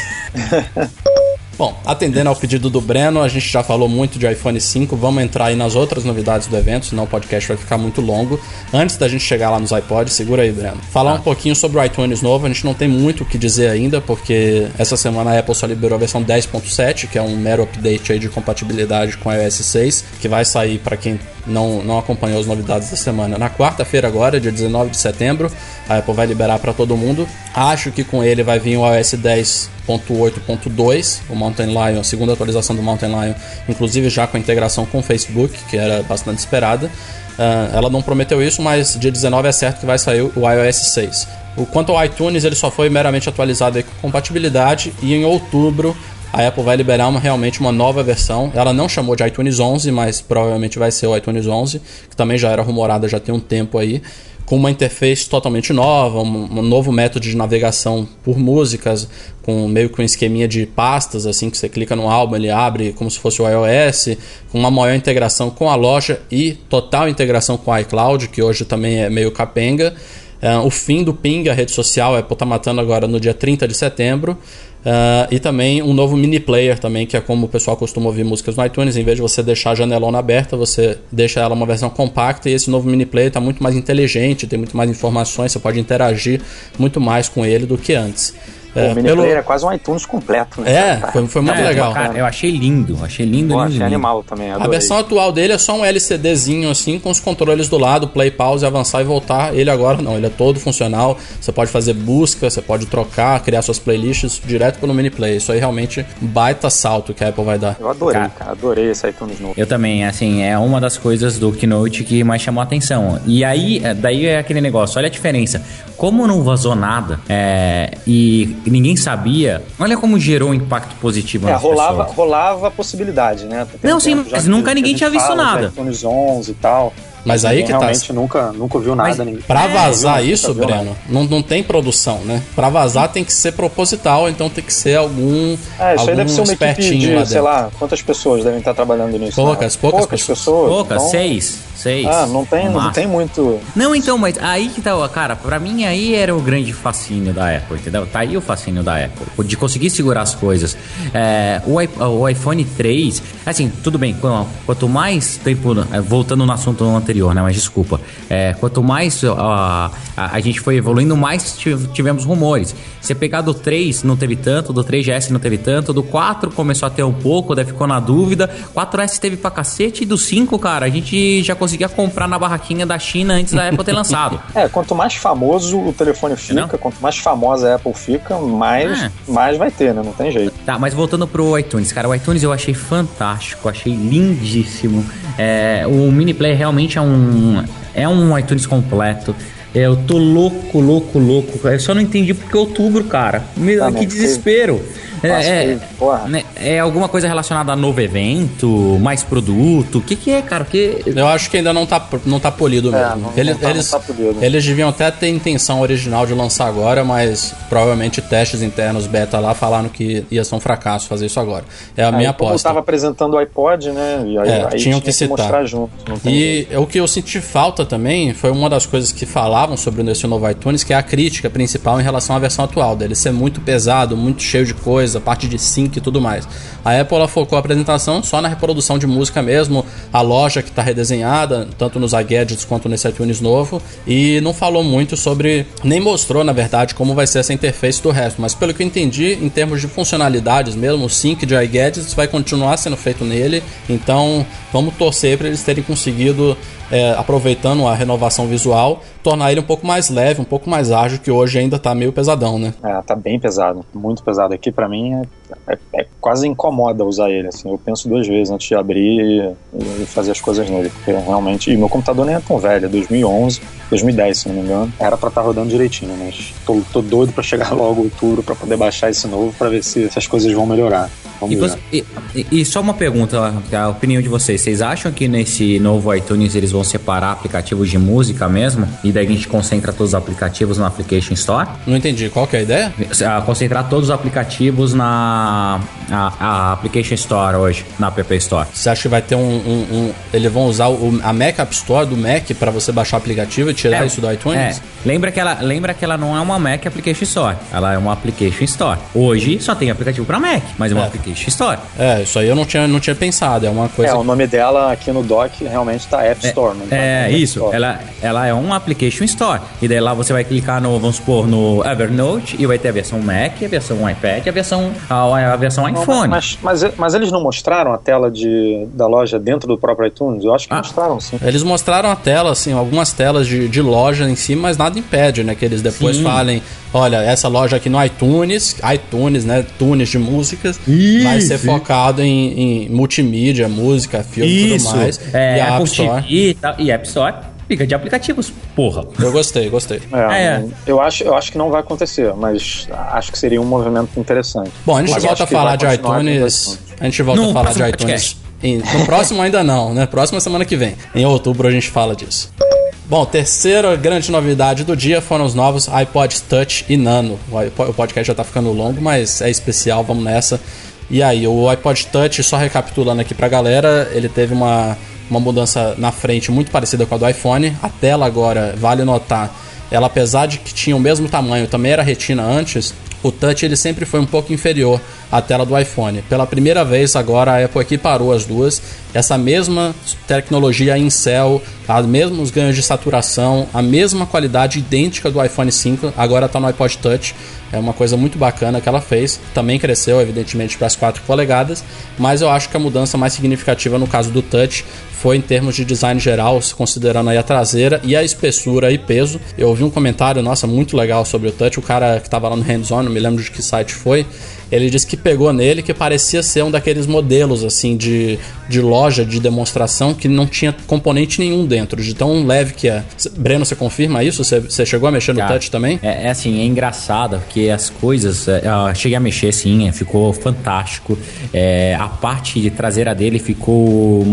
Bom, atendendo ao pedido do Breno, a gente já falou muito de iPhone cinco, vamos entrar aí nas outras novidades do evento, senão o podcast vai ficar muito longo. Antes da gente chegar lá nos iPods, segura aí, Breno. Falar ah. um pouquinho sobre o iTunes novo, a gente não tem muito o que dizer ainda, porque essa semana a Apple só liberou a versão dez ponto sete, que é um mero update aí de compatibilidade com iOS seis, que vai sair para quem não, não acompanhou as novidades da semana. Na quarta-feira agora, dia dezenove de setembro, a Apple vai liberar para todo mundo. Acho que com ele vai vir o iOS dez ponto oito ponto dois, o Mountain Lion, a segunda atualização do Mountain Lion, inclusive já com a integração com o Facebook, que era bastante esperada. Uh, ela não prometeu isso, mas dia dezenove é certo que vai sair o iOS seis. O, quanto ao iTunes, ele só foi meramente atualizado aí com compatibilidade, e em outubro a Apple vai liberar uma, realmente uma nova versão. Ela não chamou de iTunes onze, mas provavelmente vai ser o iTunes onze, que também já era rumorada já tem um tempo aí, com uma interface totalmente nova, um, um novo método de navegação por músicas, com meio que um esqueminha de pastas, assim, que você clica no álbum, ele abre como se fosse o iOS, com uma maior integração com a loja e total integração com o iCloud, que hoje também é meio capenga. Uh, o fim do Ping, a rede social, a Apple está matando agora no dia trinta de setembro. Uh, e também um novo mini player também, que é como o pessoal costuma ouvir músicas no iTunes. Em vez de você deixar a janelona aberta, você deixa ela uma versão compacta, e esse novo mini player está muito mais inteligente, tem muito mais informações, você pode interagir muito mais com ele do que antes.
É, o mini pelo... player é quase um iTunes completo, né?
É, foi, foi muito é, legal.
Cara, eu achei lindo, achei lindo,
Pô,
lindo,
achei
lindo.
animal também, adorei.
A versão atual dele é só um LCDzinho assim, com os controles do lado, play, pause, avançar e voltar. Ele agora não, ele é todo funcional. Você pode fazer busca, você pode trocar, criar suas playlists direto pelo mini player. Isso aí realmente baita salto que a Apple vai dar.
Eu adorei, cara, cara adorei esse iTunes novo.
Eu também, assim, é uma das coisas do Keynote que mais chamou a atenção. E aí, daí é aquele negócio, olha a diferença. Como não vazou nada é, e ninguém sabia, olha como gerou um impacto positivo
é,
nas
rolava,
pessoas.
rolava a possibilidade, né?
Não, sim, mas nunca ninguém tinha visto nada.
iTunes onze e tal.
Mas aí que
realmente
tá.
nunca, nunca viu nada.
Mas
ninguém.
Pra vazar
é,
isso, Breno, não, não tem produção, né? Pra vazar tem que ser proposital, então tem que ser algum.
É, isso
algum
aí deve ser uma equipe de,
lá
sei lá, quantas pessoas devem estar trabalhando nisso?
Poucas,
né?
poucas,
poucas
pessoas.
pessoas.
Poucas,
então...
seis. Seis.
Ah, não tem, não tem muito.
Não, então, mas aí que tá, cara, pra mim aí era o grande fascínio da Apple, entendeu? Tá aí o fascínio da Apple, de conseguir segurar as coisas. É, o, o iPhone três, assim, tudo bem, quanto mais tempo, voltando no assunto anterior, né, mas desculpa, é, quanto mais uh, a, a gente foi evoluindo, mais tivemos rumores. Você pegar do três, não teve tanto, do três G S não teve tanto, do quatro começou a ter um pouco, daí ficou na dúvida, quatro S teve pra cacete, e do cinco, cara, a gente já conseguia comprar na barraquinha da China antes da Apple ter lançado.
É, quanto mais famoso o telefone fica, não? quanto mais famosa a Apple fica, mais, é. mais vai ter, né? Não tem jeito.
Tá, mas voltando pro iTunes, cara, o iTunes eu achei fantástico, achei lindíssimo. É, o mini player realmente é um, é um iTunes completo. Eu tô louco, louco, louco. Eu só não entendi porque outubro, cara. Meu, tá, que desespero. É, é, né, é alguma coisa relacionada a novo evento, mais produto? O que que é, cara? Porque...
Eu acho que ainda não tá, não tá polido mesmo. É, não, eles,
não tá,
eles,
não tá polido.
Eles deviam até ter intenção original de lançar agora, mas provavelmente testes internos beta lá falaram que ia ser um fracasso fazer isso agora. É a aí, minha aposta. Eu
tava apresentando o iPod, né? E aí,
é,
aí
tinham
tinha
que, que citar.
Mostrar junto,
e jeito. O que eu senti falta também foi uma das coisas que falavam sobre esse novo iTunes, que é a crítica principal em relação à versão atual dele ser muito pesado, muito cheio de coisa, a parte de sync e tudo mais. A Apple ela focou a apresentação só na reprodução de música mesmo, a loja que está redesenhada, tanto nos iGadgets quanto nesse iTunes novo, e não falou muito sobre, nem mostrou na verdade como vai ser essa interface do resto, mas pelo que eu entendi, em termos de funcionalidades mesmo, o sync de iGadgets vai continuar sendo feito nele, então vamos torcer para eles terem conseguido, é, aproveitando a renovação visual, tornar ele um pouco mais leve, um pouco mais ágil, que hoje ainda tá meio pesadão, né?
É, tá bem pesado, muito pesado. Aqui pra mim é, é, é quase incomoda usar ele, assim, eu penso duas vezes antes de abrir e, e fazer as coisas nele, porque realmente, e meu computador nem é tão velho, é dois mil e onze, dois mil e dez, se não me engano, era pra estar tá rodando direitinho, mas tô, tô doido pra chegar logo outubro pra poder baixar esse novo, pra ver se, se as coisas vão melhorar.
E, você, e, e só uma pergunta, a opinião de vocês, vocês acham que nesse novo iTunes eles vão separar aplicativos de música mesmo? E daí a gente concentra todos os aplicativos no Application Store?
Não entendi, qual que é a ideia?
Concentrar todos os aplicativos na a, a Application Store hoje, na App Store.
Você acha que vai ter um... um, um eles vão usar o, a Mac App Store do Mac para você baixar o aplicativo e tirar
é,
isso do iTunes?
É. Lembra, que ela, lembra que ela não é uma Mac Application Store, ela é uma Application Store. Hoje só tem aplicativo para Mac, mas é uma é. Application Store.
É, isso aí eu não tinha, não tinha pensado, é uma coisa...
É,
que...
o nome dela aqui no doc realmente tá App Store.
É, é, é isso, ela, ela é uma Application Store. E daí lá você vai clicar no, vamos supor, no Evernote e vai ter a versão Mac, a versão iPad, a versão, a, a versão não, iPhone.
Mas, mas, mas eles não mostraram a tela de, da loja dentro do próprio iTunes? Eu acho que ah, mostraram, sim.
Eles mostraram a tela, assim, algumas telas de, de loja em si, mas nada impede, né, que eles depois sim. falem, olha, essa loja aqui no iTunes, iTunes, né, tunes de músicas, isso. vai ser focado em, em multimídia, música, filme e tudo mais.
É,
e a
Apple
App Store.
T V e App Store. Fica de aplicativos, porra.
Eu gostei, gostei.
É, é. Eu, acho, eu acho que não vai acontecer, mas acho que seria um movimento interessante.
Bom, a gente
mas
volta a falar de iTunes. A gente volta
no
a falar de iTunes. Em, no próximo ainda não, né? Próxima semana que vem. Em outubro a gente fala disso. Bom, terceira grande novidade do dia foram os novos iPods Touch e Nano. O podcast já tá ficando longo, mas é especial, vamos nessa. E aí, o iPod Touch, só recapitulando aqui pra galera, ele teve uma, uma mudança na frente muito parecida com a do iPhone. A tela agora, vale notar, ela apesar de que tinha o mesmo tamanho, também era retina antes, o Touch ele sempre foi um pouco inferior à tela do iPhone. Pela primeira vez agora a Apple equiparou as duas, essa mesma tecnologia em céu, os mesmos ganhos de saturação, a mesma qualidade idêntica do iPhone cinco, agora está no iPod Touch. É uma coisa muito bacana que ela fez. Também cresceu, evidentemente, para as quatro polegadas, mas eu acho que a mudança mais significativa no caso do Touch foi em termos de design geral, considerando aí a traseira e a espessura e peso. Eu ouvi um comentário, nossa, muito legal sobre o Touch. O cara que estava lá no Hands-On, não me lembro de que site foi, ele disse que pegou nele que parecia ser um daqueles modelos assim de, de loja de demonstração que não tinha componente nenhum dentro, de tão leve que é. Breno, você confirma isso? Você, você chegou a mexer no
Cara,
Touch também?
É, é assim, é engraçado porque as coisas, eu cheguei a mexer sim, ficou fantástico. É, a parte de traseira dele ficou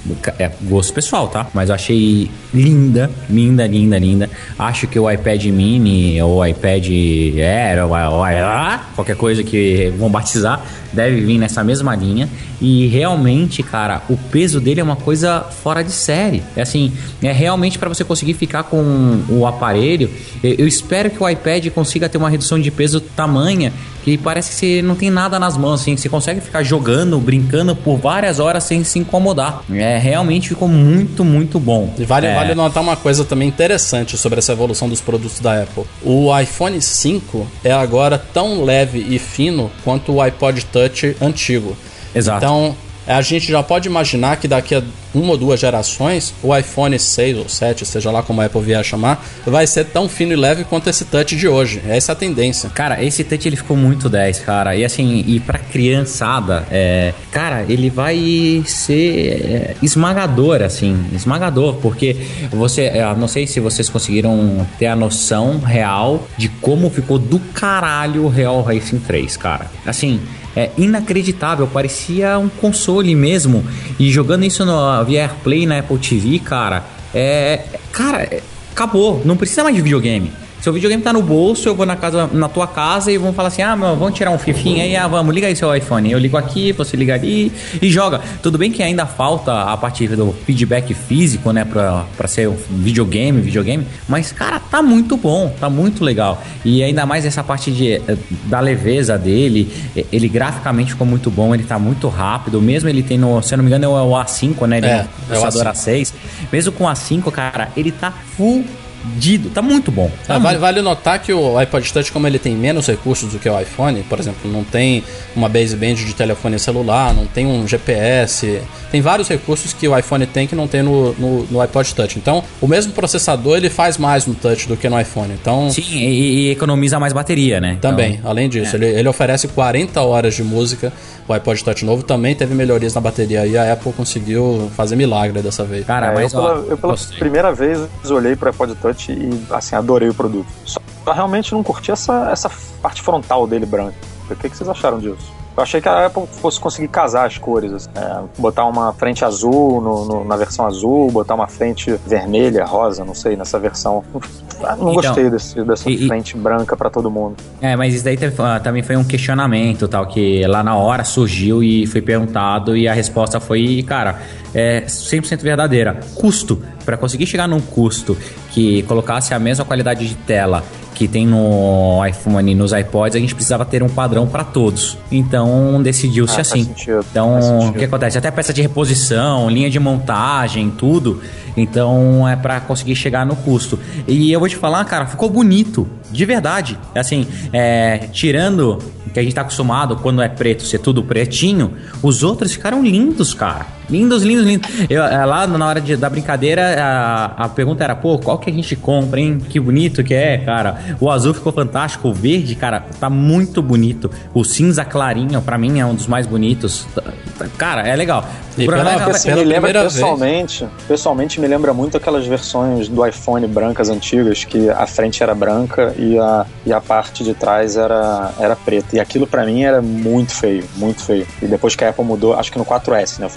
é, gosto pessoal, tá? Mas eu achei linda, linda, linda, linda. Acho que o iPad Mini ou o iPad Air ou, ou, ou qualquer coisa que vão batizar deve vir nessa mesma linha. E realmente, cara, o peso dele é uma coisa fora de série. É assim, é realmente para você conseguir ficar com o aparelho. Eu espero que o iPad consiga ter uma redução de peso tamanha que parece que você não tem nada nas mãos, assim, você consegue ficar jogando, brincando por várias horas sem se incomodar. É, realmente ficou muito, muito bom.
E vale,
é...
vale notar uma coisa também interessante sobre essa evolução dos produtos da Apple. O iPhone cinco é agora tão leve e fino quanto o iPod Touch antigo.
Exato.
Então, a gente já pode imaginar que daqui a uma ou duas gerações, o iPhone seis ou sete, seja lá como a Apple vier a chamar, vai ser tão fino e leve quanto esse Touch de hoje. Essa é a tendência.
Cara, esse Touch ele ficou muito dez, cara. E assim, e pra criançada, é, cara, ele vai ser é, esmagador, assim, esmagador, porque você, é, não sei se vocês conseguiram ter a noção real de como ficou do caralho o Real Racing três, cara. Assim, é inacreditável, parecia um console mesmo. E jogando isso no via AirPlay na Apple T V, cara, é. Cara, é, acabou, não precisa mais de videogame. Seu videogame tá no bolso, eu vou na casa, na tua casa e vão falar assim: ah, meu, vamos tirar um fifinha aí, ah, vamos, liga aí seu iPhone. Eu ligo aqui, você liga ali e joga. Tudo bem que ainda falta a parte do feedback físico, né, pra, pra ser um videogame, videogame, mas, cara, tá muito bom, tá muito legal. E ainda mais essa parte de, da leveza dele, ele graficamente ficou muito bom, ele tá muito rápido, mesmo ele tem no, se eu não me engano, é o A cinco, né, ele é, é o processador A seis. Mesmo com o A cinco, cara, ele tá full Dido, tá muito bom. Tá
ah,
muito.
Vale, vale notar que o iPod Touch, como ele tem menos recursos do que o iPhone, por exemplo, não tem uma baseband de telefone celular, não tem um G P S, tem vários recursos que o iPhone tem que não tem no, no, no iPod Touch. Então, o mesmo processador ele faz mais no Touch do que no iPhone. Então,
sim, e, e economiza mais bateria, né?
Também,
então,
além disso,
é.
ele, ele oferece quarenta horas de música. O iPod Touch novo também teve melhorias na bateria e a Apple conseguiu fazer milagre dessa vez.
Cara, é, mas eu, ó, pela, eu pela primeira vez olhei pro iPod Touch e assim, adorei o produto. Só realmente não curti essa, essa parte frontal dele branca. O que, que vocês acharam disso? Eu achei que a Apple fosse conseguir casar as cores, assim, é, botar uma frente azul no, no, na versão azul, botar uma frente vermelha, rosa, não sei, nessa versão. Não então, gostei desse, dessa e, frente e, branca pra todo mundo.
É, mas isso daí teve, uh, também foi um questionamento, tal, que lá na hora surgiu e foi perguntado e a resposta foi, cara, é cem por cento verdadeira. Custo. Pra conseguir chegar num custo que colocasse a mesma qualidade de tela que tem no iPhone e nos iPods, a gente precisava ter um padrão para todos. Então decidiu-se ah, assim.
Sentido,
então o que acontece? Até peça de reposição, linha de montagem, tudo. Então é para conseguir chegar no custo. E eu vou te falar, cara, ficou bonito, de verdade. Assim, é, tirando que a gente tá acostumado quando é preto ser tudo pretinho, os outros ficaram lindos, cara. Lindos, lindos, lindos. Eu, lá na hora de, da brincadeira, a, a pergunta era, pô, qual que a gente compra, hein? Que bonito que é, cara. O azul ficou fantástico, o verde, cara, tá muito bonito. O cinza clarinho, pra mim, é um dos mais bonitos. Cara, é legal.
E pela, pela, pela,
assim,
pela
me lembra
vez.
pessoalmente, pessoalmente me lembra muito aquelas versões do iPhone brancas antigas, que a frente era branca e a, e a parte de trás era, era preta. E aquilo pra mim era muito feio, muito feio. E depois que a Apple mudou, acho que no quatro S, né? Foi a primeira versão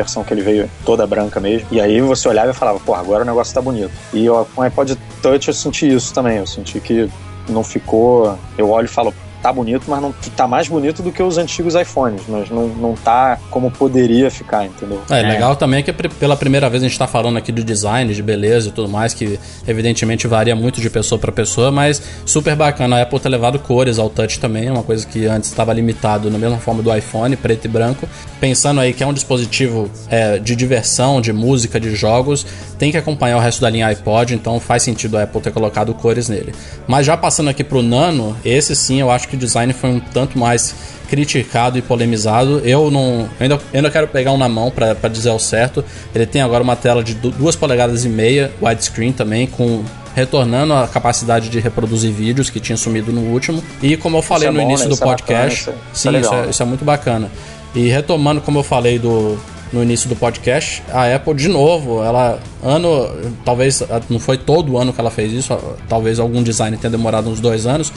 versão que ele veio toda branca mesmo. E aí você olhava e falava, pô, agora o negócio tá bonito. E ó, com o iPod Touch eu senti isso também. Eu senti que não ficou... Eu olho e falo, tá bonito, mas não tá mais bonito do que os antigos iPhones, mas não, não tá como poderia ficar, entendeu?
É, é. Legal também é que pela primeira vez a gente tá falando aqui do design, de beleza e tudo mais, que evidentemente varia muito de pessoa para pessoa, mas super bacana. A Apple ter levado cores ao touch também, é uma coisa que antes estava limitado na mesma forma do iPhone, preto e branco. Pensando aí que é um dispositivo é, de diversão, de música, de jogos, tem que acompanhar o resto da linha iPod, então faz sentido a Apple ter colocado cores nele. Mas já passando aqui pro Nano, esse sim eu acho que o design foi um tanto mais criticado e polemizado. Eu não ainda, ainda quero pegar um na mão para dizer ao certo. Ele tem agora uma tela de duas polegadas e meia, widescreen também, com retornando a capacidade de reproduzir vídeos que tinha sumido no último. E como eu falei é no bom, início né? do podcast, é sim, é isso, é, isso é muito bacana. E retomando, como eu falei do no início do podcast, a Apple, de novo, ela, ano, talvez, não foi todo o ano que ela fez isso, talvez algum design tenha demorado uns dois anos,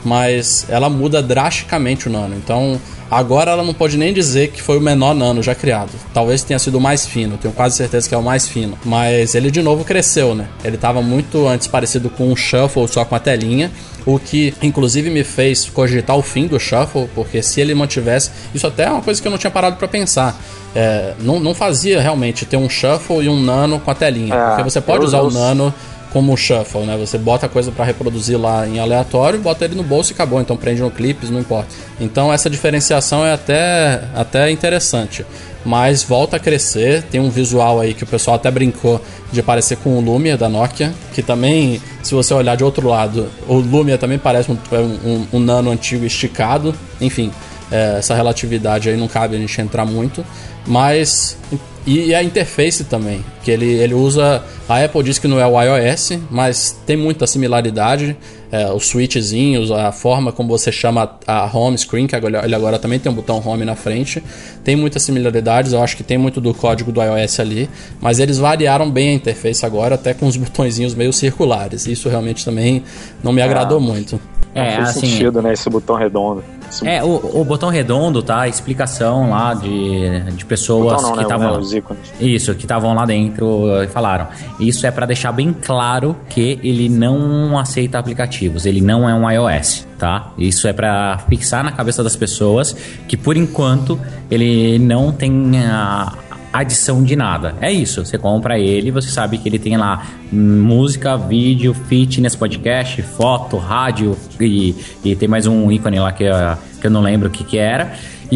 mas ela muda drasticamente o Nano. Então, agora ela não pode nem dizer que foi o menor Nano já criado. Talvez tenha sido o mais fino, tenho quase certeza que é o mais fino. Mas ele, de novo, cresceu, né? Ele estava muito antes parecido com um Shuffle, só com a telinha, o que, inclusive, me fez cogitar o fim do Shuffle, porque se ele mantivesse... Isso até é uma coisa que eu não tinha parado para pensar. É, não, não fazia realmente ter um Shuffle e um Nano com a telinha, é, porque você pode usar eu... o Nano como Shuffle, né? Você bota a coisa para reproduzir lá em aleatório, bota ele no bolso e acabou, então prende no clipes, não importa. Então essa diferenciação é até, até interessante, mas volta a crescer, tem um visual aí que o pessoal até brincou de parecer com o Lumia da Nokia, que também, se você olhar de outro lado, o Lumia também parece um, um, um Nano antigo esticado, enfim, é, essa relatividade aí não cabe a gente entrar muito, mas... E a interface também, que ele, ele usa... A Apple diz que não é o iOS, mas tem muita similaridade. É, os switchzinhos, a forma como você chama a home screen, que agora, ele agora também tem um botão home na frente. Tem muitas similaridades, eu acho que tem muito do código do iOS ali. Mas eles variaram bem a interface agora, até com os botõezinhos meio circulares. Isso realmente também não me agradou ah, muito.
É, faz assim, sentido, né, esse botão redondo. Esse
é, o, o botão redondo, tá? A explicação lá de, de pessoas não, que estavam...
Né,
isso, que estavam lá dentro e falaram. Isso é para deixar bem claro que ele não aceita aplicativos, ele não é um iOS, tá? Isso é para fixar na cabeça das pessoas que, por enquanto, ele não tem a adição de nada. É isso, você compra ele, você sabe que ele tem lá música, vídeo, fitness, podcast, foto, rádio e, e tem mais um ícone lá que, que eu não lembro o que que era.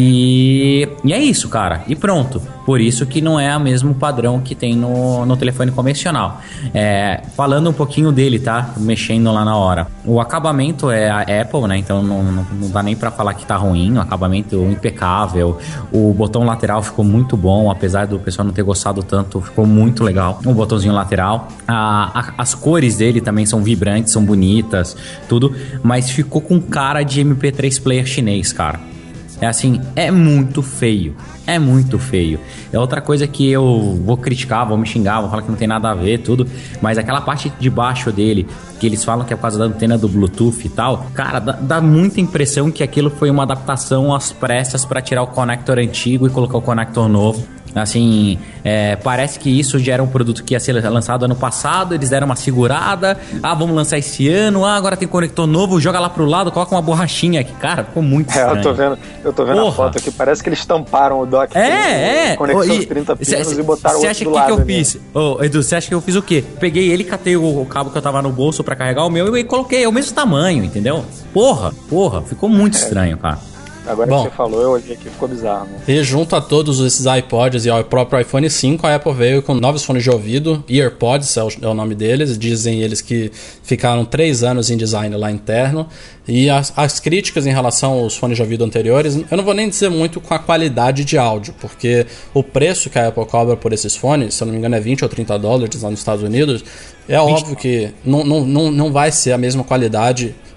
E, e é isso, cara. E pronto. Por isso que não é o mesmo padrão que tem no, no telefone convencional. É, falando um pouquinho dele, tá? Mexendo lá na hora. O acabamento é a Apple, né? Então não, não, não dá nem pra falar que tá ruim. O acabamento impecável. O botão lateral ficou muito bom. Apesar do pessoal não ter gostado tanto, ficou muito legal. O botãozinho lateral. A, a, as cores dele também são vibrantes, são bonitas, tudo. Mas ficou com cara de M P três player chinês, cara. É assim, é muito feio. É muito feio. É outra coisa que eu vou criticar, vou me xingar, vou falar que não tem nada a ver, tudo. Mas aquela parte de baixo dele, que eles falam que é por causa da antena do Bluetooth e tal, cara, dá, dá muita impressão que aquilo foi uma adaptação às pressas para tirar o conector antigo e colocar o conector novo. Assim, é, parece que isso já era um produto que ia ser lançado ano passado, eles deram uma segurada, ah, vamos lançar esse ano, ah, agora tem conector novo, joga lá pro lado, coloca uma borrachinha aqui, cara, ficou muito estranho.
É, eu tô vendo, eu tô vendo a foto aqui, parece que eles tamparam o dock
é, é.
conexão de trinta pinos e botaram o outro do lado.
Você acha que eu fiz? Ô, Edu, você acha que eu fiz o quê? Peguei ele, catei o, o cabo que eu tava no bolso pra carregar o meu e coloquei, é o mesmo tamanho, entendeu? Porra, porra, ficou muito é. estranho, cara.
Agora Bom, que você falou, eu olhei aqui e ficou bizarro, né?
E junto a todos esses iPods e ao próprio iPhone cinco, a Apple veio com novos fones de ouvido, EarPods é o, é o nome deles, dizem eles que ficaram três anos em design lá interno, e as, as críticas em relação aos fones de ouvido anteriores, eu não vou nem dizer muito com a qualidade de áudio, porque o preço que a Apple cobra por esses fones, se eu não me engano é vinte ou trinta dólares lá nos Estados Unidos, é óbvio que não, não, não, não vai ser a mesma qualidade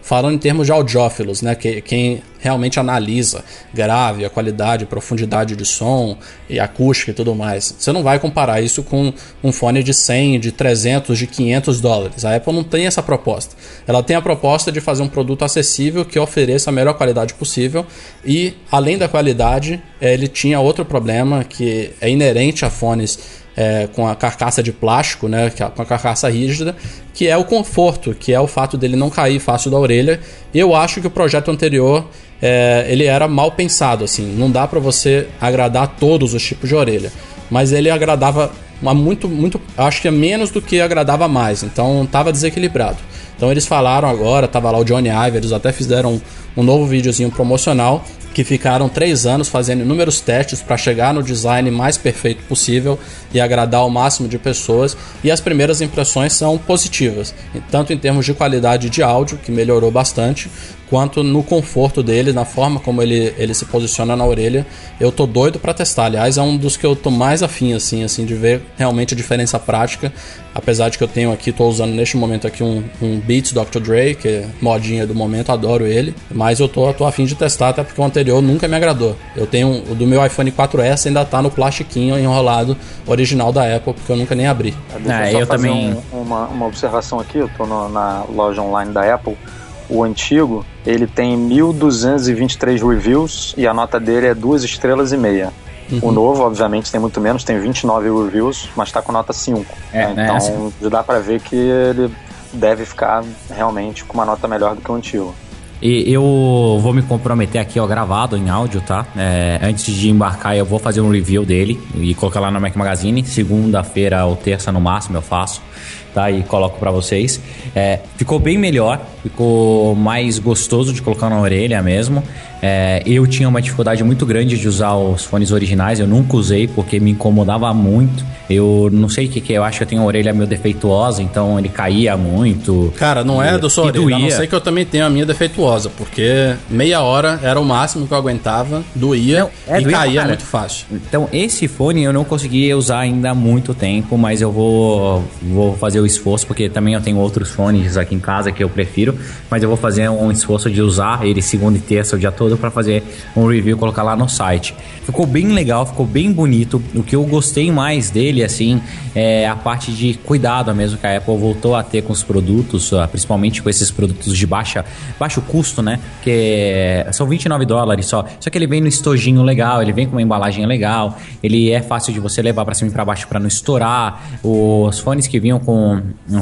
falando em termos de audiófilos, né? Que, quem realmente analisa grave, a qualidade, profundidade de som e acústica e tudo mais. Você não vai comparar isso com um fone de cem, de trezentos, de quinhentos dólares. A Apple não tem essa proposta. Ela tem a proposta de fazer um produto acessível que ofereça a melhor qualidade possível e, além da qualidade, ele tinha outro problema que é inerente a fones É, com a carcaça de plástico, né, com a carcaça rígida, que é o conforto, que é o fato dele não cair fácil da orelha. Eu acho que o projeto anterior é, ele era mal pensado, assim, não dá para você agradar todos os tipos de orelha, mas ele agradava muito, muito, acho que é menos do que agradava mais, então estava desequilibrado. Então eles falaram agora, tava lá o Johnny Ive, eles até fizeram um, um novo videozinho promocional, que ficaram três anos fazendo inúmeros testes para chegar no design mais perfeito possível e agradar ao máximo de pessoas, e as primeiras impressões são positivas, tanto em termos de qualidade de áudio, que melhorou bastante, quanto no conforto dele, na forma como ele, ele se posiciona na orelha. Eu tô doido para testar, aliás, é um dos que eu tô mais afim, assim, assim, de ver realmente a diferença prática, apesar de que eu tenho aqui, tô usando neste momento aqui um, um Beats doutor Dre, que é modinha do momento, adoro ele, mas eu tô, tô afim de testar, até porque o anterior nunca me agradou. Eu tenho, o do meu iPhone quatro S ainda tá no plastiquinho enrolado original da Apple, porque eu nunca nem abri.
Deixa
é,
eu só
eu
fazer
também...
um, uma, uma observação aqui, eu tô no, na loja online da Apple. O antigo, ele tem mil duzentos e vinte e três reviews e a nota dele é duas estrelas e meia. Uhum. O novo, obviamente, tem muito menos, tem vinte e nove reviews, mas tá com nota cinco.
É,
né? Então,
é assim.
dá pra ver que ele deve ficar realmente com uma nota melhor do que o antigo.
E eu vou me comprometer aqui, ó, gravado em áudio, tá? É, antes de embarcar, eu vou fazer um review dele e colocar lá no Mac Magazine. Segunda-feira ou terça no máximo eu faço, tá? E coloco pra vocês. É, ficou bem melhor, ficou mais gostoso de colocar na orelha mesmo. É, eu tinha uma dificuldade muito grande de usar os fones originais, eu nunca usei porque me incomodava muito. Eu não sei o que que é, eu acho que eu tenho a orelha meio defeituosa, então ele caía muito.
Cara, não é do sua orelha, doía. A não ser que eu também tenho a minha defeituosa, porque meia hora era o máximo que eu aguentava, doía não, é, e doía, caía cara. Muito fácil.
Então esse fone eu não consegui usar ainda há muito tempo, mas eu vou, vou fazer o esforço, porque também eu tenho outros fones aqui em casa que eu prefiro, mas eu vou fazer um esforço de usar ele segunda e terça o dia todo para fazer um review e colocar lá no site. Ficou bem legal, ficou bem bonito. O que eu gostei mais dele, assim, é a parte de cuidado mesmo que a Apple voltou a ter com os produtos, principalmente com esses produtos de baixa, baixo custo, né? Que são vinte e nove dólares só. Só que ele vem no estojinho legal, ele vem com uma embalagem legal, ele é fácil de você levar para cima e para baixo para não estourar. Os fones que vinham com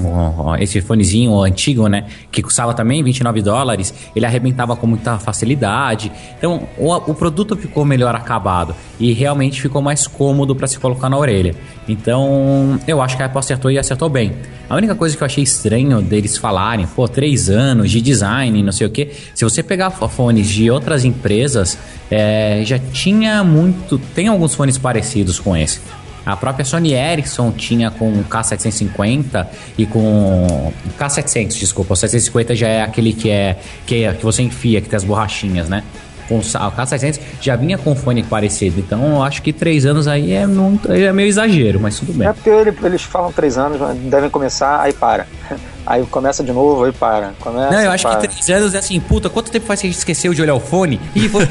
esse fonezinho antigo, né? Que custava também vinte e nove dólares, ele arrebentava com muita facilidade. Então o, o produto ficou melhor acabado e realmente ficou mais cômodo para se colocar na orelha. Então eu acho que a Apple acertou e acertou bem. A única coisa que eu achei estranho deles falarem, pô, três anos de design, não sei o que. Se você pegar fones de outras empresas, é, já tinha muito, tem alguns fones parecidos com esse. A própria Sony Ericsson tinha com o K setecentos e cinquenta e com... K setecentos, desculpa. O setecentos e cinquenta já é aquele que é que, é, que você enfia, que tem as borrachinhas, né? Com o K setecentos já vinha com fone parecido. Então eu acho que três anos aí é, muito, é meio exagero, mas tudo bem.
É porque eles falam três anos, devem começar, aí para. Aí começa de novo, aí para. Começa,
não, eu acho
para.
que três anos é assim, puta, quanto tempo faz que a gente esqueceu de olhar o fone? E foi...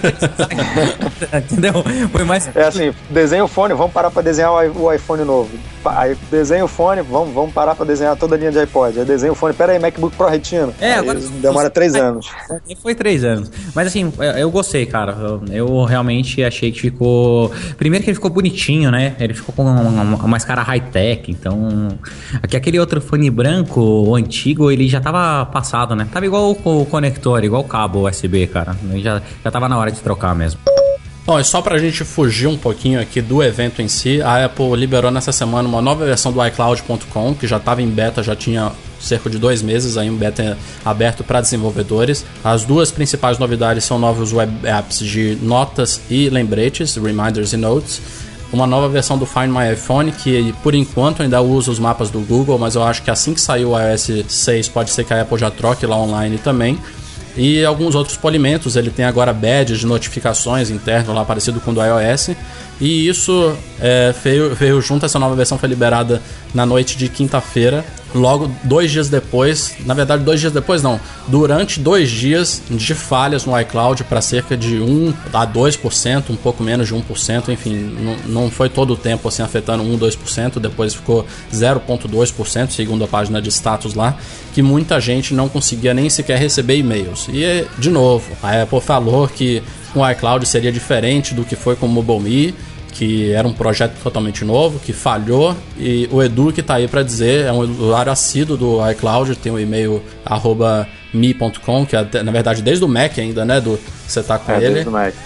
Entendeu? Foi mais...
É assim, desenha o fone, vamos parar pra desenhar o iPhone novo. Aí desenha o fone, vamos, vamos parar pra desenhar toda a linha de iPod. Aí desenha o fone, pera aí, MacBook Pro Retina. É, agora... Demora três anos.
Foi três anos. Mas assim, eu gostei, cara. Eu realmente achei que ficou... Primeiro que ele ficou bonitinho, né? Ele ficou com uma, uma, uma escara high-tech, então... Aqui aquele outro fone branco, o antigo, ele já tava passado, né? Tava igual o, o conector, igual o cabo U S B, cara. Já, já tava na hora de trocar mesmo.
Bom, e só pra gente fugir um pouquinho aqui do evento em si, a Apple liberou nessa semana uma nova versão do iCloud ponto com, que já estava em beta, já tinha cerca de dois meses aí um beta aberto para desenvolvedores. As duas principais novidades são novos web apps de notas e lembretes, reminders e notes. Uma nova versão do Find My iPhone, que por enquanto ainda usa os mapas do Google, mas eu acho que assim que sair o iOS seis pode ser que a Apple já troque lá online também. E alguns outros polimentos, ele tem agora badges de notificações interno lá parecido com o do iOS. E isso é, veio, veio junto, essa nova versão foi liberada na noite de quinta-feira, logo dois dias depois, na verdade dois dias depois não, durante dois dias de falhas no iCloud para cerca de um a dois por cento, um pouco menos de um por cento, enfim, não, não foi todo o tempo assim afetando um, dois por cento, depois ficou zero vírgula dois por cento, segundo a página de status lá, que muita gente não conseguia nem sequer receber e-mails. E, de novo, a Apple falou que o iCloud seria diferente do que foi com o MobileMe, que era um projeto totalmente novo, que falhou, e o Edu que tá aí para dizer, é um usuário assíduo do iCloud, tem o e-mail arroba me ponto com, que é, na verdade desde o Mac ainda, né, Edu? Você tá com
é,
ele.
Desde o Mac.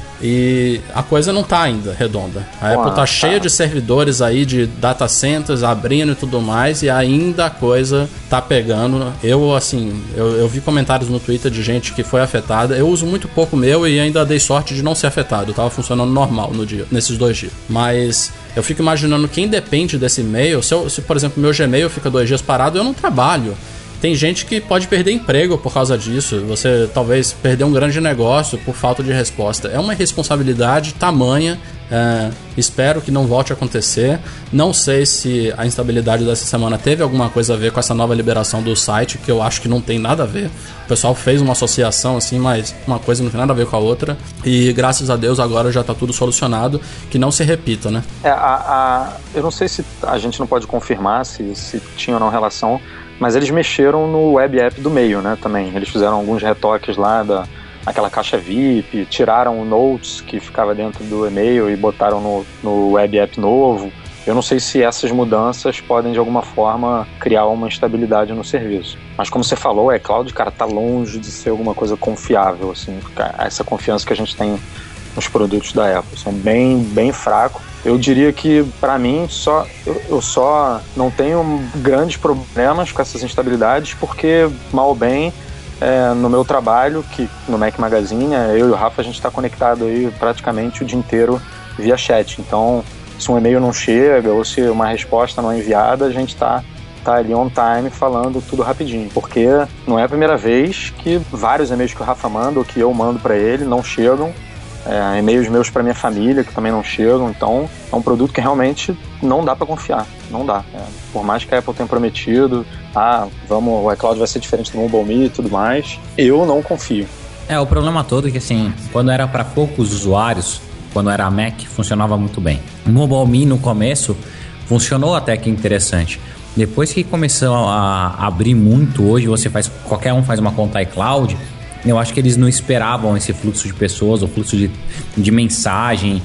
E a coisa não tá ainda redonda. A Uau, Apple tá cheia tá. de servidores aí, de data centers abrindo e tudo mais, e ainda a coisa tá pegando. Eu, assim, eu, eu vi comentários no Twitter de gente que foi afetada. Eu uso muito pouco meu e ainda dei sorte de não ser afetado. Eu tava funcionando normal no dia, nesses dois dias. Mas eu fico imaginando quem depende desse e-mail. Se, eu, se por exemplo, meu Gmail fica dois dias parado, eu não trabalho. Tem gente que pode perder emprego por causa disso. Você talvez perder um grande negócio por falta de resposta. É uma irresponsabilidade tamanha. É, espero que não volte a acontecer. Não sei se a instabilidade dessa semana teve alguma coisa a ver com essa nova liberação do site, que eu acho que não tem nada a ver. O pessoal fez uma associação assim, mas uma coisa não tem nada a ver com a outra. E graças a Deus agora já está tudo solucionado. Que não se repita, né?
É, a, a, eu não sei se a gente não pode confirmar se, se tinha ou não relação, mas eles mexeram no web app do meio, né, também. Eles fizeram alguns retoques lá da aquela caixa V I P, tiraram o Notes que ficava dentro do e-mail e botaram no, no web app novo. Eu não sei se essas mudanças podem, de alguma forma, criar uma instabilidade no serviço. Mas como você falou, o iCloud, cara, tá longe de ser alguma coisa confiável, assim. Essa confiança que a gente tem nos produtos da Apple são bem, bem fracos. Eu diria que, para mim, só, eu, eu só não tenho grandes problemas com essas instabilidades, porque, mal ou bem, é, no meu trabalho, que no Mac Magazine, eu e o Rafa, a gente está conectado aí praticamente o dia inteiro via chat. Então, se um e-mail não chega ou se uma resposta não é enviada, a gente está tá ali on time falando tudo rapidinho, porque não é a primeira vez que vários e-mails que o Rafa manda ou que eu mando para ele não chegam. É, e-mails meus para minha família que também não chegam, então é um produto que realmente não dá para confiar, não dá. É, por mais que a Apple tenha prometido, ah, vamos, o iCloud vai ser diferente do MobileMe e tudo mais, eu não confio.
É, o problema todo é que, assim, quando era para poucos usuários, quando era a Mac, funcionava muito bem. O MobileMe no começo funcionou até que interessante. Depois que começou a abrir muito, hoje você faz, qualquer um faz uma conta iCloud. Eu acho que eles não esperavam esse fluxo de pessoas, o fluxo de, de mensagem,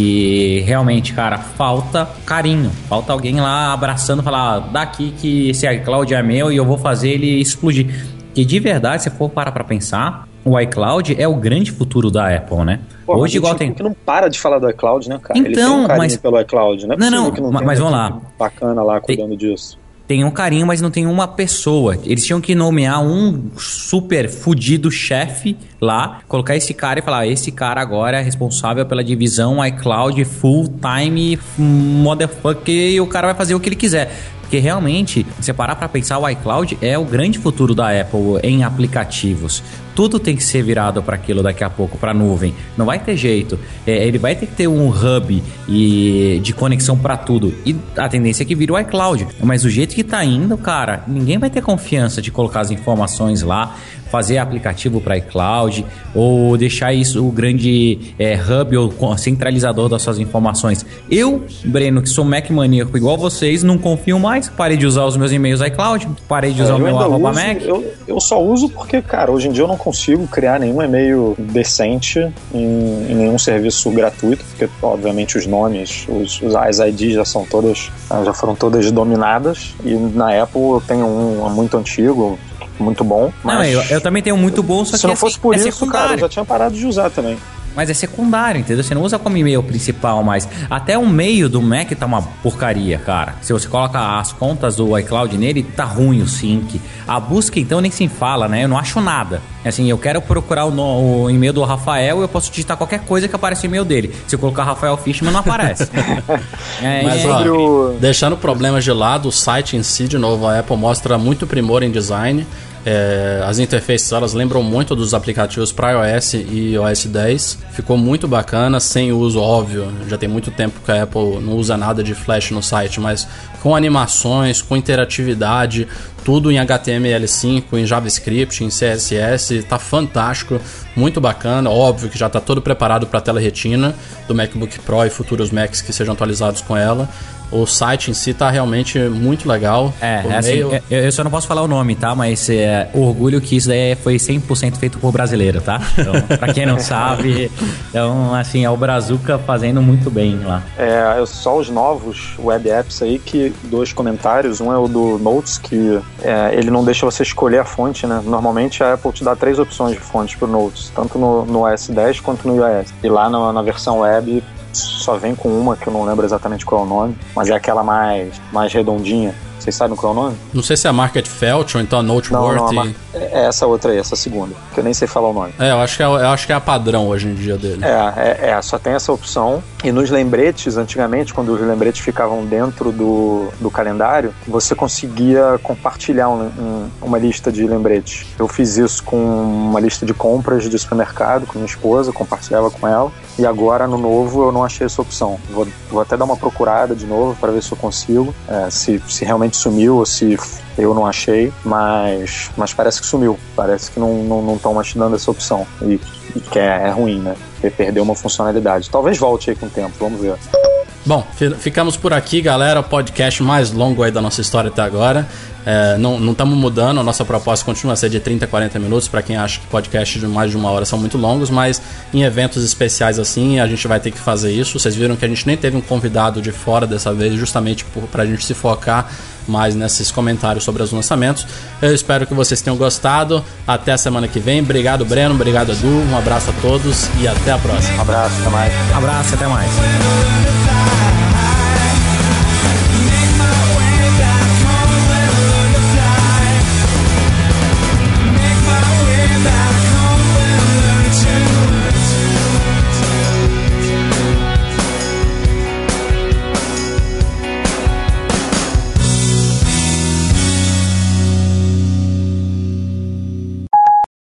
e realmente, cara, falta carinho, falta alguém lá abraçando, falar, daqui que esse iCloud é meu e eu vou fazer ele explodir. E de verdade, se for parar pra pensar, o iCloud é o grande futuro da Apple, né?
Pô, hoje igual tem que não para de falar do iCloud, né, cara?
Então,
ele tem um carinho
mas
pelo iCloud, né?
Não, não,
que não
mas, mas vamos lá.
Bacana lá cuidando tem... disso.
Tem um carinho, mas não tem uma pessoa. Eles tinham que nomear um super fudido chefe lá, colocar esse cara e falar, esse cara agora é responsável pela divisão iCloud full time motherfucker, e o cara vai fazer o que ele quiser. Porque realmente, se parar pra pensar, o iCloud é o grande futuro da Apple em aplicativos. Tudo tem que ser virado para aquilo daqui a pouco, para nuvem. Não vai ter jeito. É, ele vai ter que ter um hub e, de conexão para tudo. E a tendência é que vire o iCloud. Mas do jeito que tá indo, cara, ninguém vai ter confiança de colocar as informações lá, fazer aplicativo para iCloud ou deixar isso o grande é, hub ou centralizador das suas informações. Eu, Breno, que sou Mac maníaco igual vocês, não confio mais. Parei de usar os meus e-mails iCloud, parei de usar é, o meu arroba
uso,
Mac.
Eu, eu só uso porque, cara, hoje em dia eu não consigo criar nenhum e-mail decente em, em nenhum serviço gratuito, porque obviamente os nomes, os, os, as I Ds já são todas, já foram todas dominadas, e na Apple eu tenho um muito antigo, muito bom, mas
não, eu, eu também tenho muito bom, só
se
que
não fosse
assim,
por
é
isso,
secundário.
cara, eu já tinha parado de usar também.
Mas é secundário, entendeu? Você não usa como e-mail principal mais. Até o meio do Mac tá uma porcaria, cara. Se você coloca as contas do iCloud nele, tá ruim o sync. A busca, então, nem se fala, né? Eu não acho nada. Assim, eu quero procurar o, no, o e-mail do Rafael, eu posso digitar qualquer coisa que aparece o e-mail dele. Se eu colocar Rafael Fishman, não aparece.
é, Mas, é, ó, o... deixando problemas de lado, o site em si, de novo, a Apple mostra muito primor em design. É, as interfaces elas lembram muito dos aplicativos para iOS e iOS dez. Ficou muito bacana, sem uso óbvio. Já tem muito tempo que a Apple não usa nada de Flash no site, mas com animações, com interatividade, tudo em H T M L cinco, em JavaScript, em C S S, tá fantástico, muito bacana. Óbvio que já está todo preparado para a tela retina do MacBook Pro e futuros Macs que sejam atualizados com ela. O site em si tá realmente muito legal.
É, é assim, meio... eu, eu só não posso falar o nome, tá? Mas é, orgulho que isso daí foi cem por cento feito por brasileiro, tá? Então, pra quem não sabe, então, assim, é o Brazuca fazendo muito bem lá.
É, só os novos web apps aí, que dois comentários. Um é o do Notes, que é, ele não deixa você escolher a fonte, né? Normalmente a Apple te dá três opções de fonte pro Notes, tanto no, no iOS dez quanto no iOS. E lá na, na versão web só vem com uma, que eu não lembro exatamente qual é o nome, mas é aquela mais, mais redondinha. Vocês sabem qual é o nome?
Não sei se é a Market Felt ou então a Noteworthy.
Não, não, é essa outra aí, essa segunda, que eu nem sei falar o nome.
É, eu acho que é, eu acho que é a padrão hoje em dia dele.
É, é, é, só tem essa opção. E nos lembretes, antigamente, quando os lembretes ficavam dentro do, do calendário, você conseguia compartilhar um, um, uma lista de lembretes. Eu fiz isso com uma lista de compras de supermercado com minha esposa, compartilhava com ela. E agora, no novo, eu não achei essa opção. Vou, vou até dar uma procurada de novo para ver se eu consigo, é, se, se realmente sumiu ou se eu não achei, mas, mas parece que sumiu. Parece que não estão não, não mais te dando essa opção. E, e que é, é ruim, né? Porque perdeu uma funcionalidade. Talvez volte aí com o tempo, vamos ver.
Bom, ficamos por aqui, galera. O podcast mais longo aí da nossa história até agora. É, não estamos mudando, a nossa proposta continua a ser de trinta, quarenta minutos, para quem acha que podcasts de mais de uma hora são muito longos, mas em eventos especiais assim a gente vai ter que fazer isso. Vocês viram que a gente nem teve um convidado de fora dessa vez, justamente para a gente se focar mais nesses comentários sobre os lançamentos. Eu espero que vocês tenham gostado. Até a semana que vem. Obrigado, Breno. Obrigado, Edu. Um abraço a todos e até a próxima.
Um abraço, até mais.
Um abraço, até mais.